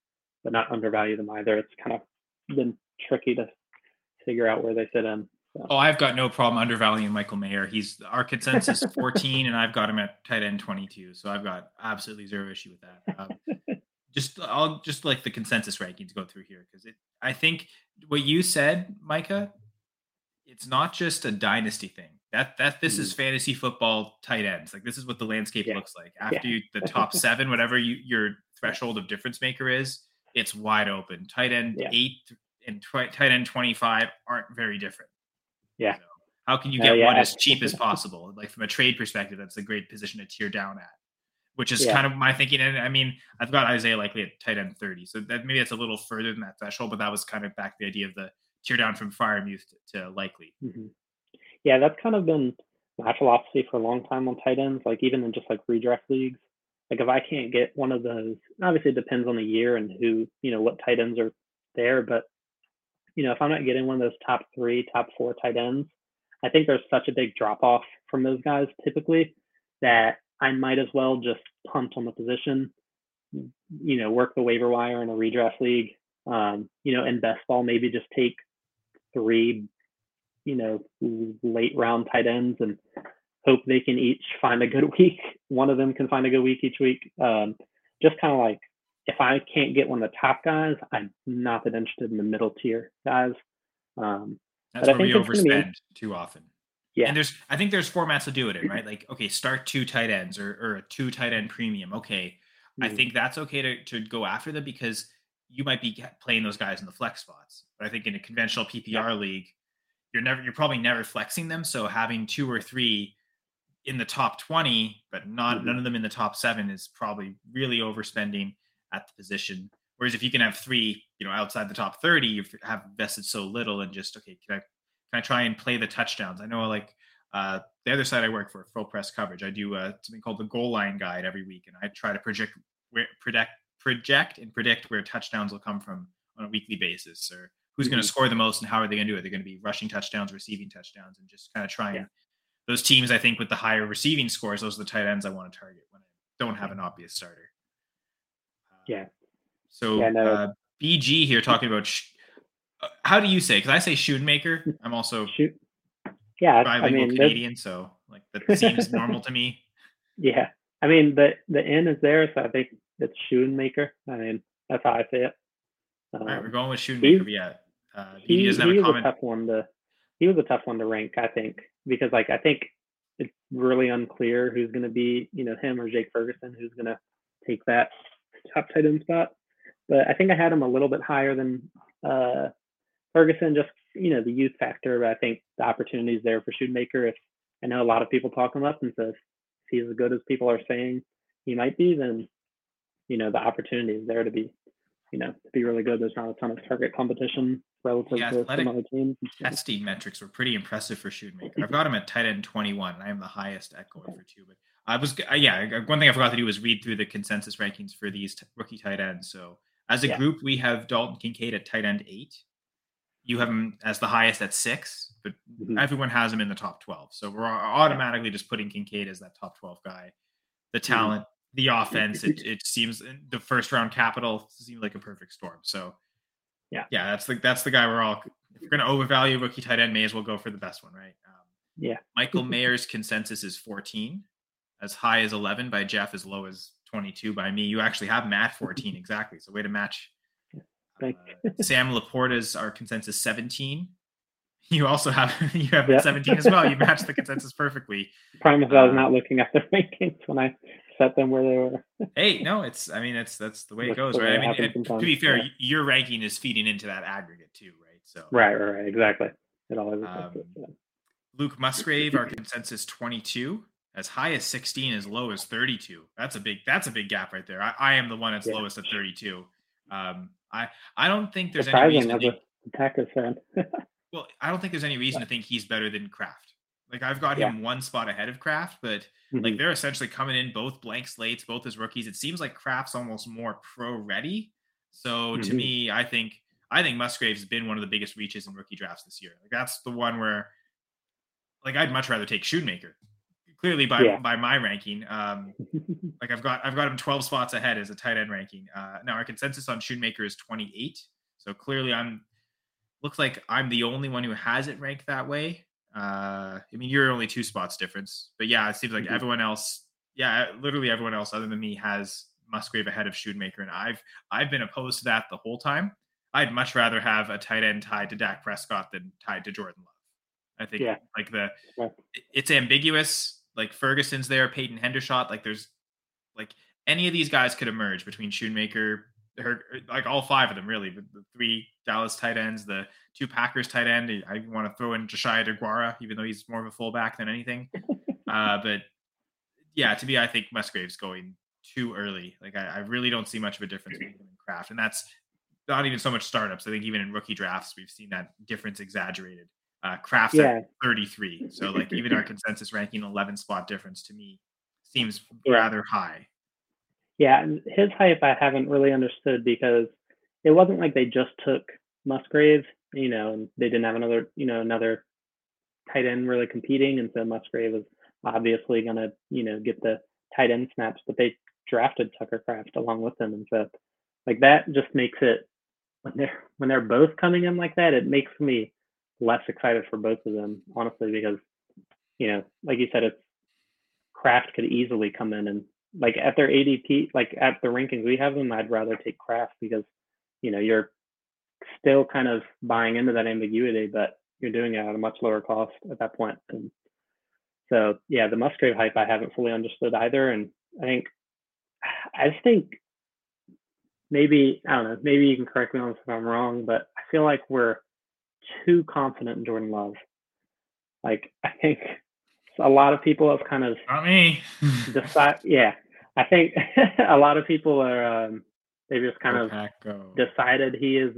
but not undervalue them either. It's kind of been tricky to figure out where they fit in. So. Oh, I've got no problem undervaluing Michael Mayer. He's our consensus 14, and I've got him at tight end 22. So I've got absolutely zero issue with that. I'll just like the consensus rankings go through here because I think what you said, Micah, it's not just a dynasty thing. This is fantasy football tight ends. Like this is what the landscape looks like after the top 7, whatever your threshold of difference maker is. It's wide open. Tight end 8 and tight end 25 aren't very different. Yeah. So how can you get one as cheap as possible? Like from a trade perspective, that's a great position to tier down at, which is kind of my thinking. And I mean, I've got Isaiah Likely at tight end 30, so that maybe that's a little further than that threshold, but that was kind of back to the idea of the tier down from Freiermuth to Likely. Mm-hmm. Yeah, that's kind of been my philosophy for a long time on tight ends. Like even in just like redraft leagues, like if I can't get one of those, obviously it depends on the year and who, what tight ends are there, but if I'm not getting one of those top 3, top 4 tight ends, I think there's such a big drop off from those guys typically that I might as well just punt on the position, work the waiver wire in a redraft league, in best ball, maybe just take 3, late round tight ends and hope they can each find a good week. One of them can find a good week each week. Just kind of like, if I can't get one of the top guys, I'm not that interested in the middle tier guys. That's where we overspend too often. Yeah. And I think there's formats to do it in, right? Like, okay, start 2 tight ends or a 2 tight end premium. Okay. I think that's okay to go after them because you might be playing those guys in the flex spots. But I think in a conventional PPR league, you're probably never flexing them. So having 2 or 3 in the top 20, but none of them in the top 7 is probably really overspending at the position. Whereas if you can have 3, outside the top 30, you have invested so little and just, okay, can I try and play the touchdowns? I know like the other side I work for, Full Press Coverage, I do something called the goal line guide every week. And I try to project and predict where touchdowns will come from on a weekly basis or who's going to score the most and how are they going to do it? They're going to be rushing touchdowns, receiving touchdowns, and just kind of trying those teams, I think, with the higher receiving scores, those are the tight ends I want to target when I don't have an obvious starter. So BG here talking about how do you say? Because I say Schoonmaker. I'm also bilingual Canadian, so like that seems normal to me. Yeah, I mean the N is there, so I think it's Schoonmaker. I mean that's how I say it. All right, we're going with Schoonmaker. He doesn't have a comment. He was a tough one to rank, I think, because I think it's really unclear who's going to be, him or Jake Ferguson, who's going to take that top tight end spot. But I think I had him a little bit higher than Ferguson, just, the youth factor. But I think the opportunity is there for Schoonmaker. If I know a lot of people talk him up, and so if he's as good as people are saying he might be, then, the opportunity is there to be, to be really good. There's not a ton of target competition relative to some other teams. Testing metrics were pretty impressive for Schoonmaker. I've got him at tight end 21, and I am the highest at going for 2. But one thing I forgot to do was read through the consensus rankings for these rookie tight ends. So as a group, we have Dalton Kincaid at tight end 8. You have him as the highest at 6, but everyone has him in the top 12. So we're automatically just putting Kincaid as that top 12 guy. The talent, the offense, it seems the first round capital seems like a perfect storm. So that's the guy we're all, if we're going to overvalue rookie tight end, may as well go for the best one, right? Michael Mayer's consensus is 14, as high as 11 by Jeff, as low as 22 by me. You actually have him at 14 exactly. So way to match. Sam Laporta's our consensus 17. You also have at 17 as well. You matched the consensus perfectly. Promise I was not looking at the rankings when I set them where they were. Hey, no, that's the way it goes, right? I mean, to be fair, your ranking is feeding into that aggregate too, right? So right, exactly. It always is. Luke Musgrave, our consensus 22, as high as 16, as low as 32. That's a big gap right there. I am the one that's lowest at 32. I don't think there's any reason to think Packers fan. Well, I don't think there's any reason to think he's better than Kraft. Like I've got him one spot ahead of Kraft, but like they're essentially coming in both blank slates, both as rookies. It seems like Kraft's almost more pro ready. So to me, I think Musgrave's been one of the biggest reaches in rookie drafts this year. Like that's the one where, like, I'd much rather take Schoonmaker clearly Yeah. by my ranking. Like I've got him 12 spots ahead as a tight end ranking. Now our consensus on Schoonmaker is 28. So clearly looks like I'm the only one who has it ranked that way. I mean, you're only 2 spots difference, but yeah, it seems like everyone else, literally everyone else other than me has Musgrave ahead of Schoonmaker, and I've been opposed to that the whole time. I'd much rather have a tight end tied to Dak Prescott than tied to Jordan Love. I think like it's ambiguous. Like Ferguson's there, Peyton Hendershot. Like there's like any of these guys could emerge between Schoonmaker, like all 5 of them really. The 3 Dallas tight ends, the 2 Packers tight end. I want to throw in Josiah DeGuara, even though he's more of a fullback than anything. But yeah, to me, I think Musgrave's going too early. Like I really don't see much of a difference between him and Kraft, and that's not even so much startups. I think even in rookie drafts, we've seen that difference exaggerated. Kraft's at 33. So like even our consensus ranking 11 spot difference to me seems rather high. Yeah. And his hype, I haven't really understood because it wasn't like they just took Musgrave, and they didn't have another tight end really competing. And so Musgrave was obviously going to, get the tight end snaps, but they drafted Tucker Kraft along with them. And so like that just makes it, when they're both coming in like that, it makes me less excited for both of them, honestly, because like you said, it's Kraft could easily come in and like at their ADP, like at the rankings we have them, I'd rather take Kraft because you're still kind of buying into that ambiguity, but you're doing it at a much lower cost at that point. And so yeah, the Musgrave hype I haven't fully understood either, and I just think maybe I don't know, maybe you can correct me on this if I'm wrong, but I feel like we're too confident in Jordan Love. Like I think a lot of people have kind of not me decide. Yeah, I think a lot of people are they just kind of decided he is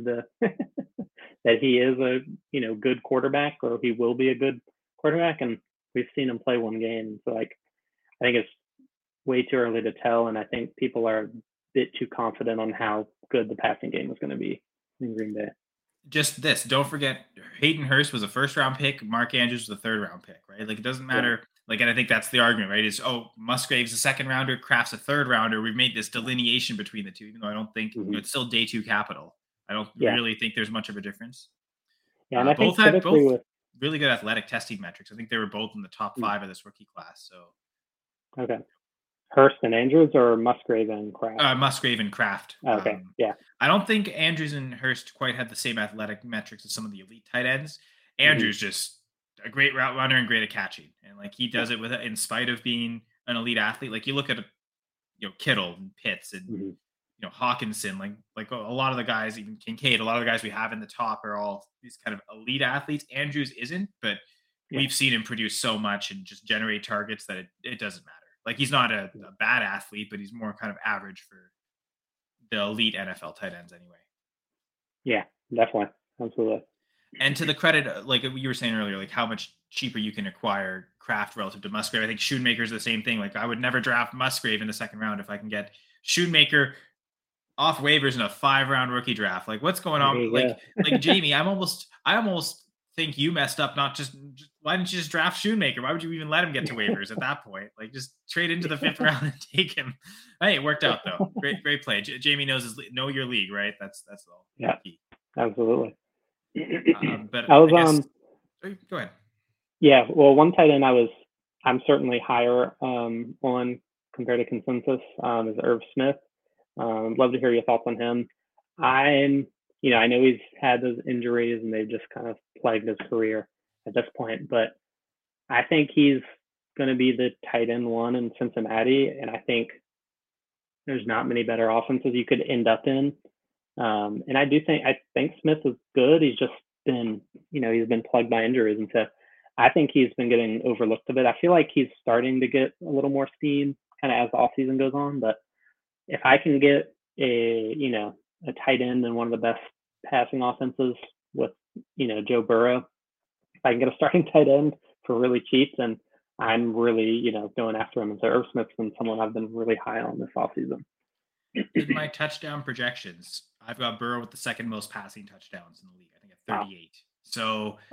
that he is a good quarterback, or he will be a good quarterback, and we've seen him play one game. So like I think it's way too early to tell, and I think people are a bit too confident on how good the passing game is going to be in Green Bay. Just this, don't forget, Hayden Hurst was a 1st-round pick. Mark Andrews was a 3rd-round pick, right? Like it doesn't matter. Like, and I think that's the argument, right? Is Musgrave's a 2nd-rounder, Kraft's a 3rd-rounder. We've made this delineation between the two, even though I don't think it's still day 2 capital. I don't really think there's much of a difference. Yeah, and I think both really good athletic testing metrics. I think they were both in the top 5 of this rookie class. So okay. Hurst and Andrews, or Musgrave and Kraft? Musgrave and Kraft. Okay, I don't think Andrews and Hurst quite had the same athletic metrics as some of the elite tight ends. Andrews just a great route runner and great at catching, and like he does it in spite of being an elite athlete. Like you look at Kittle and Pitts and Hawkinson, like a lot of the guys, even Kincaid, a lot of the guys we have in the top are all these kind of elite athletes. Andrews isn't, but we've seen him produce so much and just generate targets that it doesn't matter. Like he's not a bad athlete, but he's more kind of average for the elite NFL tight ends anyway. Yeah, definitely. Absolutely. And to the credit, like you were saying earlier, like how much cheaper you can acquire Kraft relative to Musgrave. I think Schoonmaker's the same thing. Like I would never draft Musgrave in the 2nd round if I can get Schoonmaker off waivers in a 5-round rookie draft. Like what's going on? Like Jamie, I almost think you messed up. Not just why didn't you just draft Schoonmaker? Why would you even let him get to waivers at that point? Like just trade into the 5th round and take him. Hey, it worked out though. Great play. Jamie know your league, right? That's all. Yeah, key. Absolutely. But I was go ahead. Yeah, well, one tight end I'm certainly higher on compared to consensus is Irv Smith. Love to hear your thoughts on him. I know he's had those injuries and they've just kind of plagued his career at this point, but I think he's going to be the tight end 1 in Cincinnati, and I think there's not many better offenses you could end up in. And I think Smith is good. He's just been, he's been plagued by injuries, and so I think he's been getting overlooked a bit. I feel like he's starting to get a little more steam kind of as the offseason goes on, but if I can get a tight end in one of the best passing offenses with, Joe Burrow, if I can get a starting tight end for really cheap, then I'm really, going after him. And so Irv Smith's been someone I've been really high on this offseason. In my touchdown projections, I've got Burrow with the 2nd most passing touchdowns in the league. I think at 38. So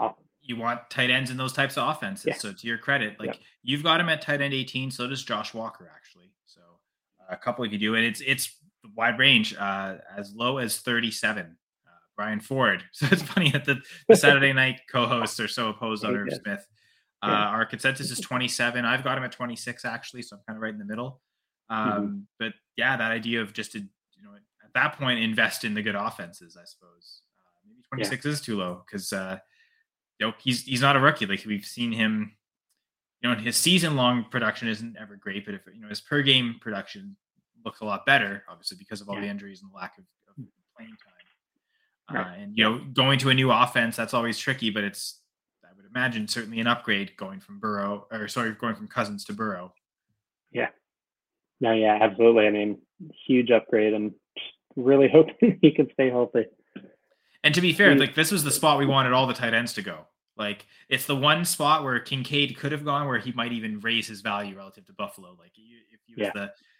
you want tight ends in those types of offenses. Yeah. So to your credit, like Yep. you've got him at tight end 18. So does Josh Walker actually. So a couple of you do, and it's wide range, as low as 37. Brian Ford. So it's funny that the Saturday night co-hosts are so opposed on Irv Yeah. Smith. Yeah. Our consensus is 27. I've got him at 26 actually, so I'm kind of right in the middle. But yeah, that idea of just to at that point invest in the good offenses, I suppose. Maybe 26 is too low because he's not a rookie. Like we've seen him, his season long production isn't ever great, but if his per game production looks a lot better, obviously because of all the injuries and the lack of playing time. Right. And going to a new offense, that's always tricky, but it's, I would imagine, certainly an upgrade going from Cousins to Burrow. Yeah. No, yeah, absolutely. I mean, huge upgrade, and really hoping he can stay healthy. And to be fair, like this was the spot we wanted all the tight ends to go. Like it's the one spot where Kincaid could have gone, where he might even raise his value relative to Buffalo. Like if he was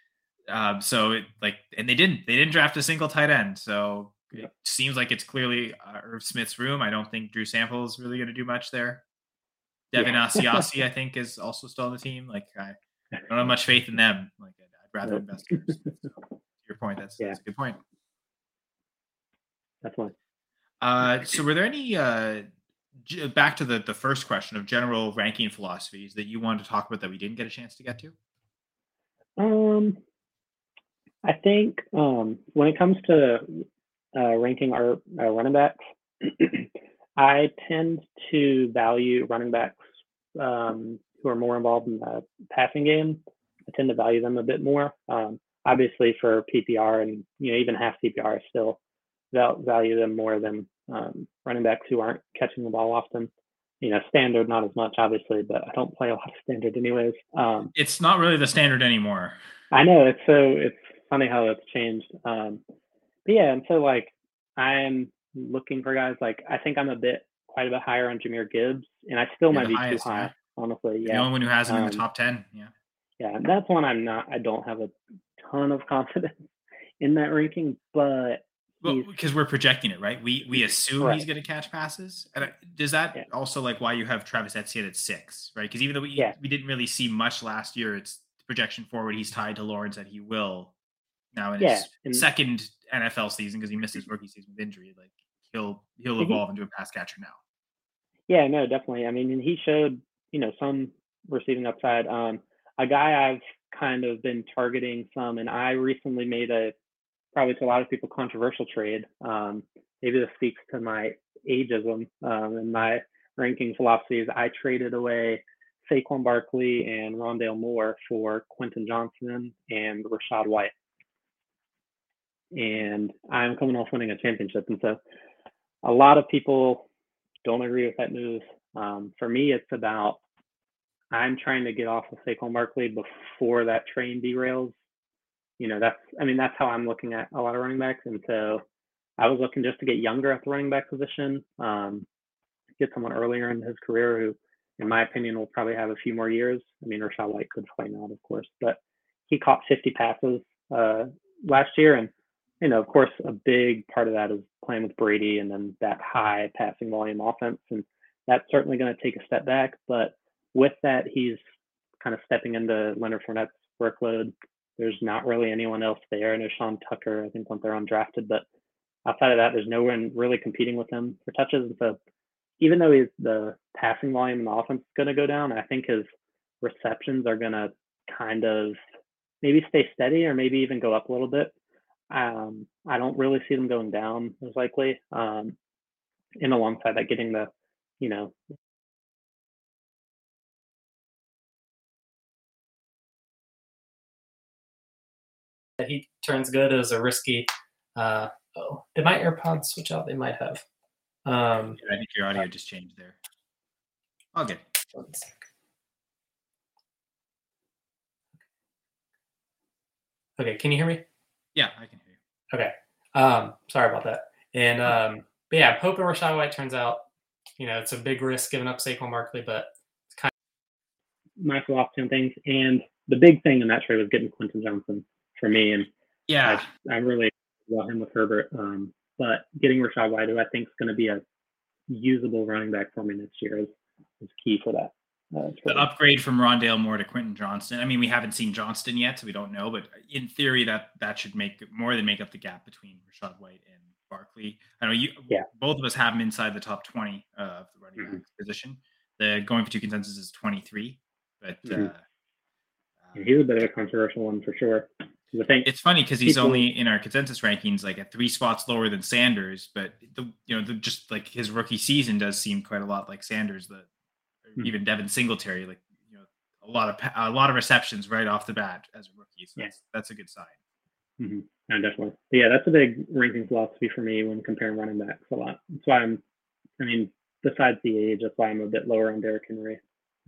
and they didn't draft a single tight end. So it seems like it's clearly Irv Smith's room. I don't think Drew Sample is really going to do much there. Devin Asiasi, I think, is also still on the team. Like I don't have much faith in them. Like I'd rather invest in Irv Smith. So, to your point, that's a good point. Definitely. So were there any back to the first question of general ranking philosophies that you wanted to talk about that we didn't get a chance to get to? I think when it comes to ranking our running backs, I tend to value running backs who are more involved in the passing game. I tend to value them a bit more. Obviously, for PPR and even half PPR, I still value them more than running backs who aren't catching the ball often. Standard not as much, obviously, but I don't play a lot of standard anyways. It's not really the standard anymore. I know, it's funny how it's changed. But yeah, and so like I'm looking for guys like I think I'm quite a bit higher on Jahmyr Gibbs, and I still might be too high, honestly. The only one who has him in the top 10. Yeah. Yeah, and that's one I don't have a ton of confidence in that ranking, but because we're projecting it, right? We assume he's going to catch passes. And does that also like why you have Travis Etienne at 6, right? Because even though we didn't really see much last year, it's projection forward. He's tied to Lawrence that he will now in his second NFL season because he missed his rookie season with injury. Like he'll evolve into a pass catcher now. Yeah, no, definitely. I mean, and he showed some receiving upside. A guy I've kind of been targeting some, and I recently made probably to a lot of people controversial trade. Maybe this speaks to my ageism and my ranking philosophies. I traded away Saquon Barkley and Rondale Moore for Quentin Johnson and Rachaad White. And I'm coming off winning a championship. And so a lot of people don't agree with that move. For me, it's about I'm trying to get off of Saquon Barkley before that train derails. That's how I'm looking at a lot of running backs. And so I was looking just to get younger at the running back position, get someone earlier in his career who, in my opinion, will probably have a few more years. I mean, Rachaad White could flame out, of course, but he caught 50 passes last year. And, of course, a big part of that is playing with Brady and then that high passing volume offense. And that's certainly going to take a step back. But with that, he's kind of stepping into Leonard Fournette's workload. There's not really anyone else there. I know Sean Tucker, I think, went there undrafted, but outside of that, there's no one really competing with him for touches. And so even though the passing volume in the offense is going to go down, I think his receptions are going to kind of maybe stay steady or maybe even go up a little bit. I don't really see them going down as likely. And alongside that, getting the, he turns good as a risky. Did my AirPods switch out? They might have. I think your audio just changed there. All good. 1 sec. Okay, can you hear me? Yeah, I can hear you. Okay. Sorry about that. And but yeah, I'm hoping Rachaad White turns out. It's a big risk giving up Saquon Barkley, but it's kind of my philosophy on things. And the big thing in that trade was getting Quentin Johnson for me. And I really love him with Herbert. But getting Rachaad White, who I think is going to be a usable running back for me next year is key for that. The upgrade from Rondale Moore to Quentin Johnston. I mean, we haven't seen Johnston yet, so we don't know. But in theory, that should make up the gap between Rachaad White and Barkley. I know both of us have him inside the top 20 of the running back position. The going for two consensus is 23, but he's a bit of a controversial one for sure. I think it's funny because he's only in our consensus rankings like at 3 spots lower than Sanders, but just like his rookie season does seem quite a lot like Sanders. Even Devin Singletary, like a lot of receptions right off the bat as a rookie. So that's a good sign. Mm-hmm. No, definitely. But yeah, that's a big ranking philosophy for me when comparing running backs a lot. That's why besides the age, that's why I'm a bit lower on Derrick Henry.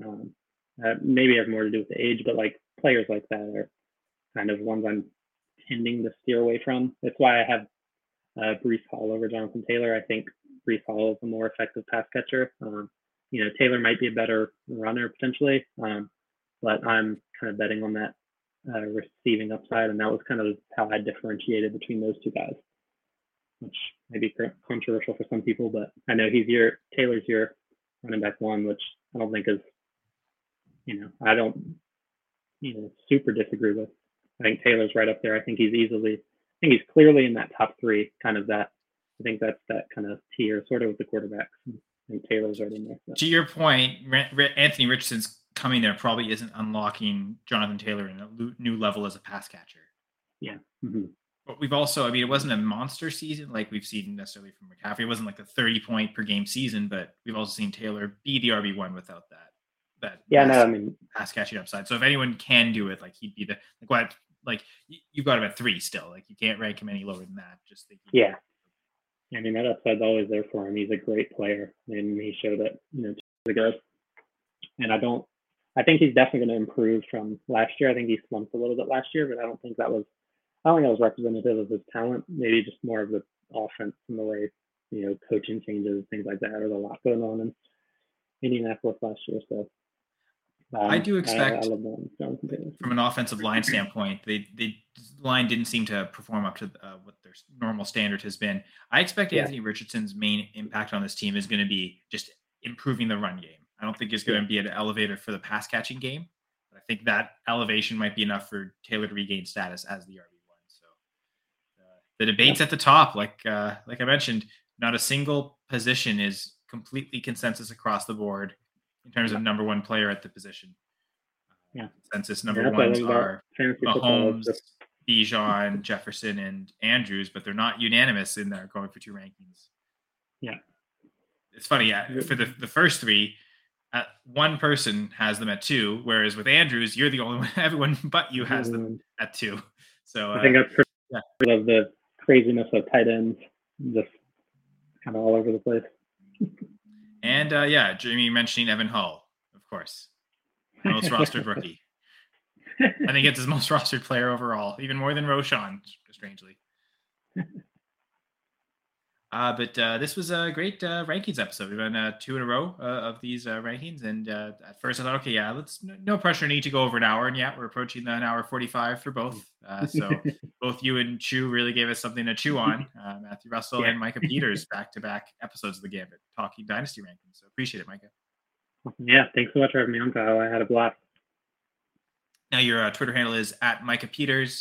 Maybe it has more to do with the age, but like players like that are kind of ones I'm tending to steer away from. That's why I have Breece Hall over Jonathan Taylor. I think Breece Hall is a more effective pass catcher. Taylor might be a better runner potentially, but I'm kind of betting on that receiving upside, and that was kind of how I differentiated between those two guys, which may be controversial for some people, but I know Taylor's your running back one, which I don't think is, I don't, super disagree with. I think Taylor's right up there. I think he's clearly in that top 3, kind of that. I think that's that kind of tier, sort of with the quarterbacks. I think Taylor's right in there. So. To your point, Anthony Richardson's coming there probably isn't unlocking Jonathan Taylor in a new level as a pass catcher. Yeah. Mm-hmm. But we've also, it wasn't a monster season like we've seen necessarily from McCaffrey. It wasn't like a 30-point per game season, but we've also seen Taylor be the RB1 without that pass catching upside. So if anyone can do it, like he'd be you've got him at 3 still. Like you can't rank him any lower than that. Just thinking. Yeah. I mean, that upside's always there for him. He's a great player, and he showed it, 2 years ago. And I think he's definitely going to improve from last year. I think he slumped a little bit last year, but I don't think that was representative of his talent. Maybe just more of the offense and the way, coaching changes, things like that. There's a lot going on in Indianapolis last year. So I do expect, from an offensive line standpoint, the line didn't seem to perform up to what their normal standard has been. I expect Anthony Richardson's main impact on this team is going to be just improving the run game. I don't think it's going to be an elevator for the pass catching game, but I think that elevation might be enough for Taylor to regain status as the RB1. So the debate's at the top. Like I mentioned, not a single position is completely consensus across the board in terms of number 1 player at the position. Consensus number 1s are Mahomes, Bijan, Jefferson, and Andrews, but they're not unanimous in their going for 2 rankings. Yeah. It's funny. For the first 3, one person has them at 2, whereas with Andrews, you're the only one. Everyone but you has them at 2. So I think that's of the craziness of tight ends, just kind of all over the place. And Jamie mentioning Evan Hull, of course, most rostered rookie. I think it's his most rostered player overall, even more than Roschon, strangely. But this was a great rankings episode. We've done 2 in a row of these rankings. And at first I thought, okay, let's no pressure need to go over an hour. And we're approaching the 1:45 for both. So both you and Chew really gave us something to chew on. Matthew Russell and Micah Peters, back-to-back episodes of the Gambit, talking Dynasty rankings. So appreciate it, Micah. Yeah, thanks so much for having me on, Kyle. I had a blast. Now your Twitter handle is @MicahPeters_.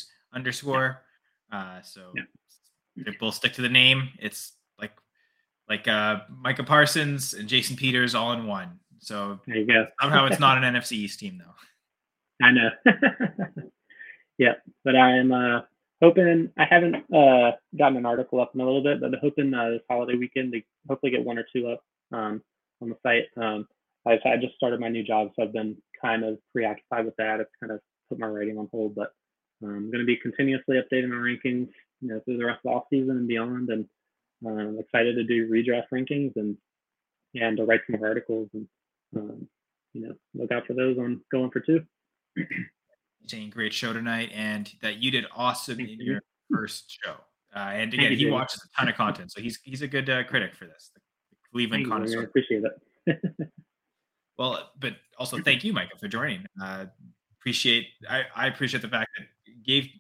We'll stick to the name. It's like Micah Parsons and Jason Peters all in one. So there you go. Somehow it's not an NFC East team though. I know. Yeah, but I'm hoping. I haven't gotten an article up in a little bit, but I'm hoping this holiday weekend to hopefully get 1 or 2 up on the site. I just started my new job, so I've been kind of preoccupied with that. It's kind of put my writing on hold, but I'm going to be continuously updating our rankings, through the rest of the off season and beyond. And I'm excited to do redraft rankings and to write some more articles and look out for those on Going for Two. Saying great show tonight, and that you did awesome in your first show. And again, he watches a ton of content, so he's a good critic for this. The Cleveland connoisseur. I appreciate it. Well, but also thank you, Micah, for joining. I appreciate the fact that we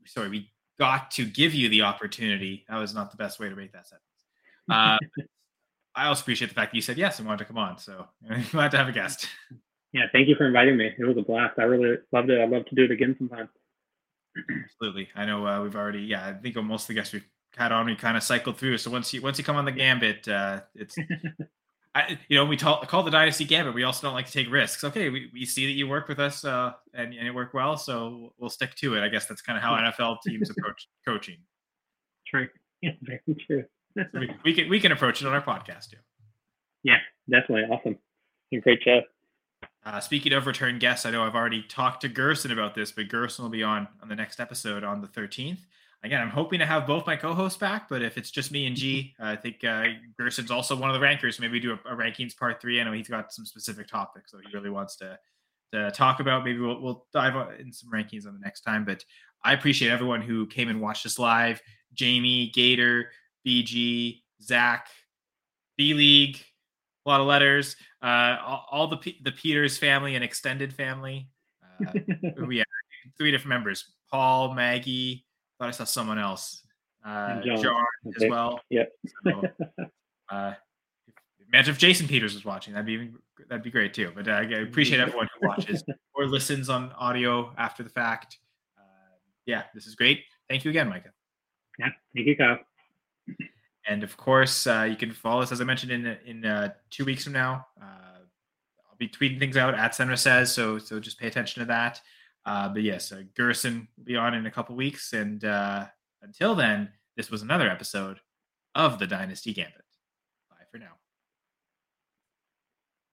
got to give you the opportunity. That was not the best way to make that sentence. I also appreciate the fact that you said yes and wanted to come on. So glad to have a guest. Yeah, thank you for inviting me. It was a blast. I really loved it. I'd love to do it again sometime. Absolutely. I know we've already, I think most of the guests we've had on, we kind of cycled through. So once you come on the Gambit, it's, we call the Dynasty Gambit. We also don't like to take risks. Okay, we see that you work with us and it worked well, so we'll stick to it. I guess that's kind of how NFL teams approach coaching. True. Yeah, very true. So we can approach it on our podcast too. Yeah, definitely. Awesome. Great show. Speaking of return guests, I know I've already talked to Gerson about this, but Gerson will be on the next episode on the 13th. Again, I'm hoping to have both my co-hosts back, but if it's just me and G, I think Gerson's also one of the rankers. Maybe we do a rankings part 3. I know he's got some specific topics that he really wants to talk about. Maybe we'll dive in some rankings on the next time. But I appreciate everyone who came and watched us live. Jamie, Gator, BG, Zach, B-League, a lot of letters, all the Peters family and extended family. We had 3 different members: Paul, Maggie. Thought I saw someone else. John as well. Yep. So, imagine if Jason Peters was watching. That'd be great too. But I appreciate everyone who watches or listens on audio after the fact. Yeah, this is great. Thank you again, Micah. Yeah, thank you, Kyle. And of course, you can follow us, as I mentioned, in 2 weeks from now. I'll be tweeting things out at Senra Says, so just pay attention to that. But yes, Gerson will be on in a couple weeks. And until then, this was another episode of the Dynasty Gambit. Bye for now.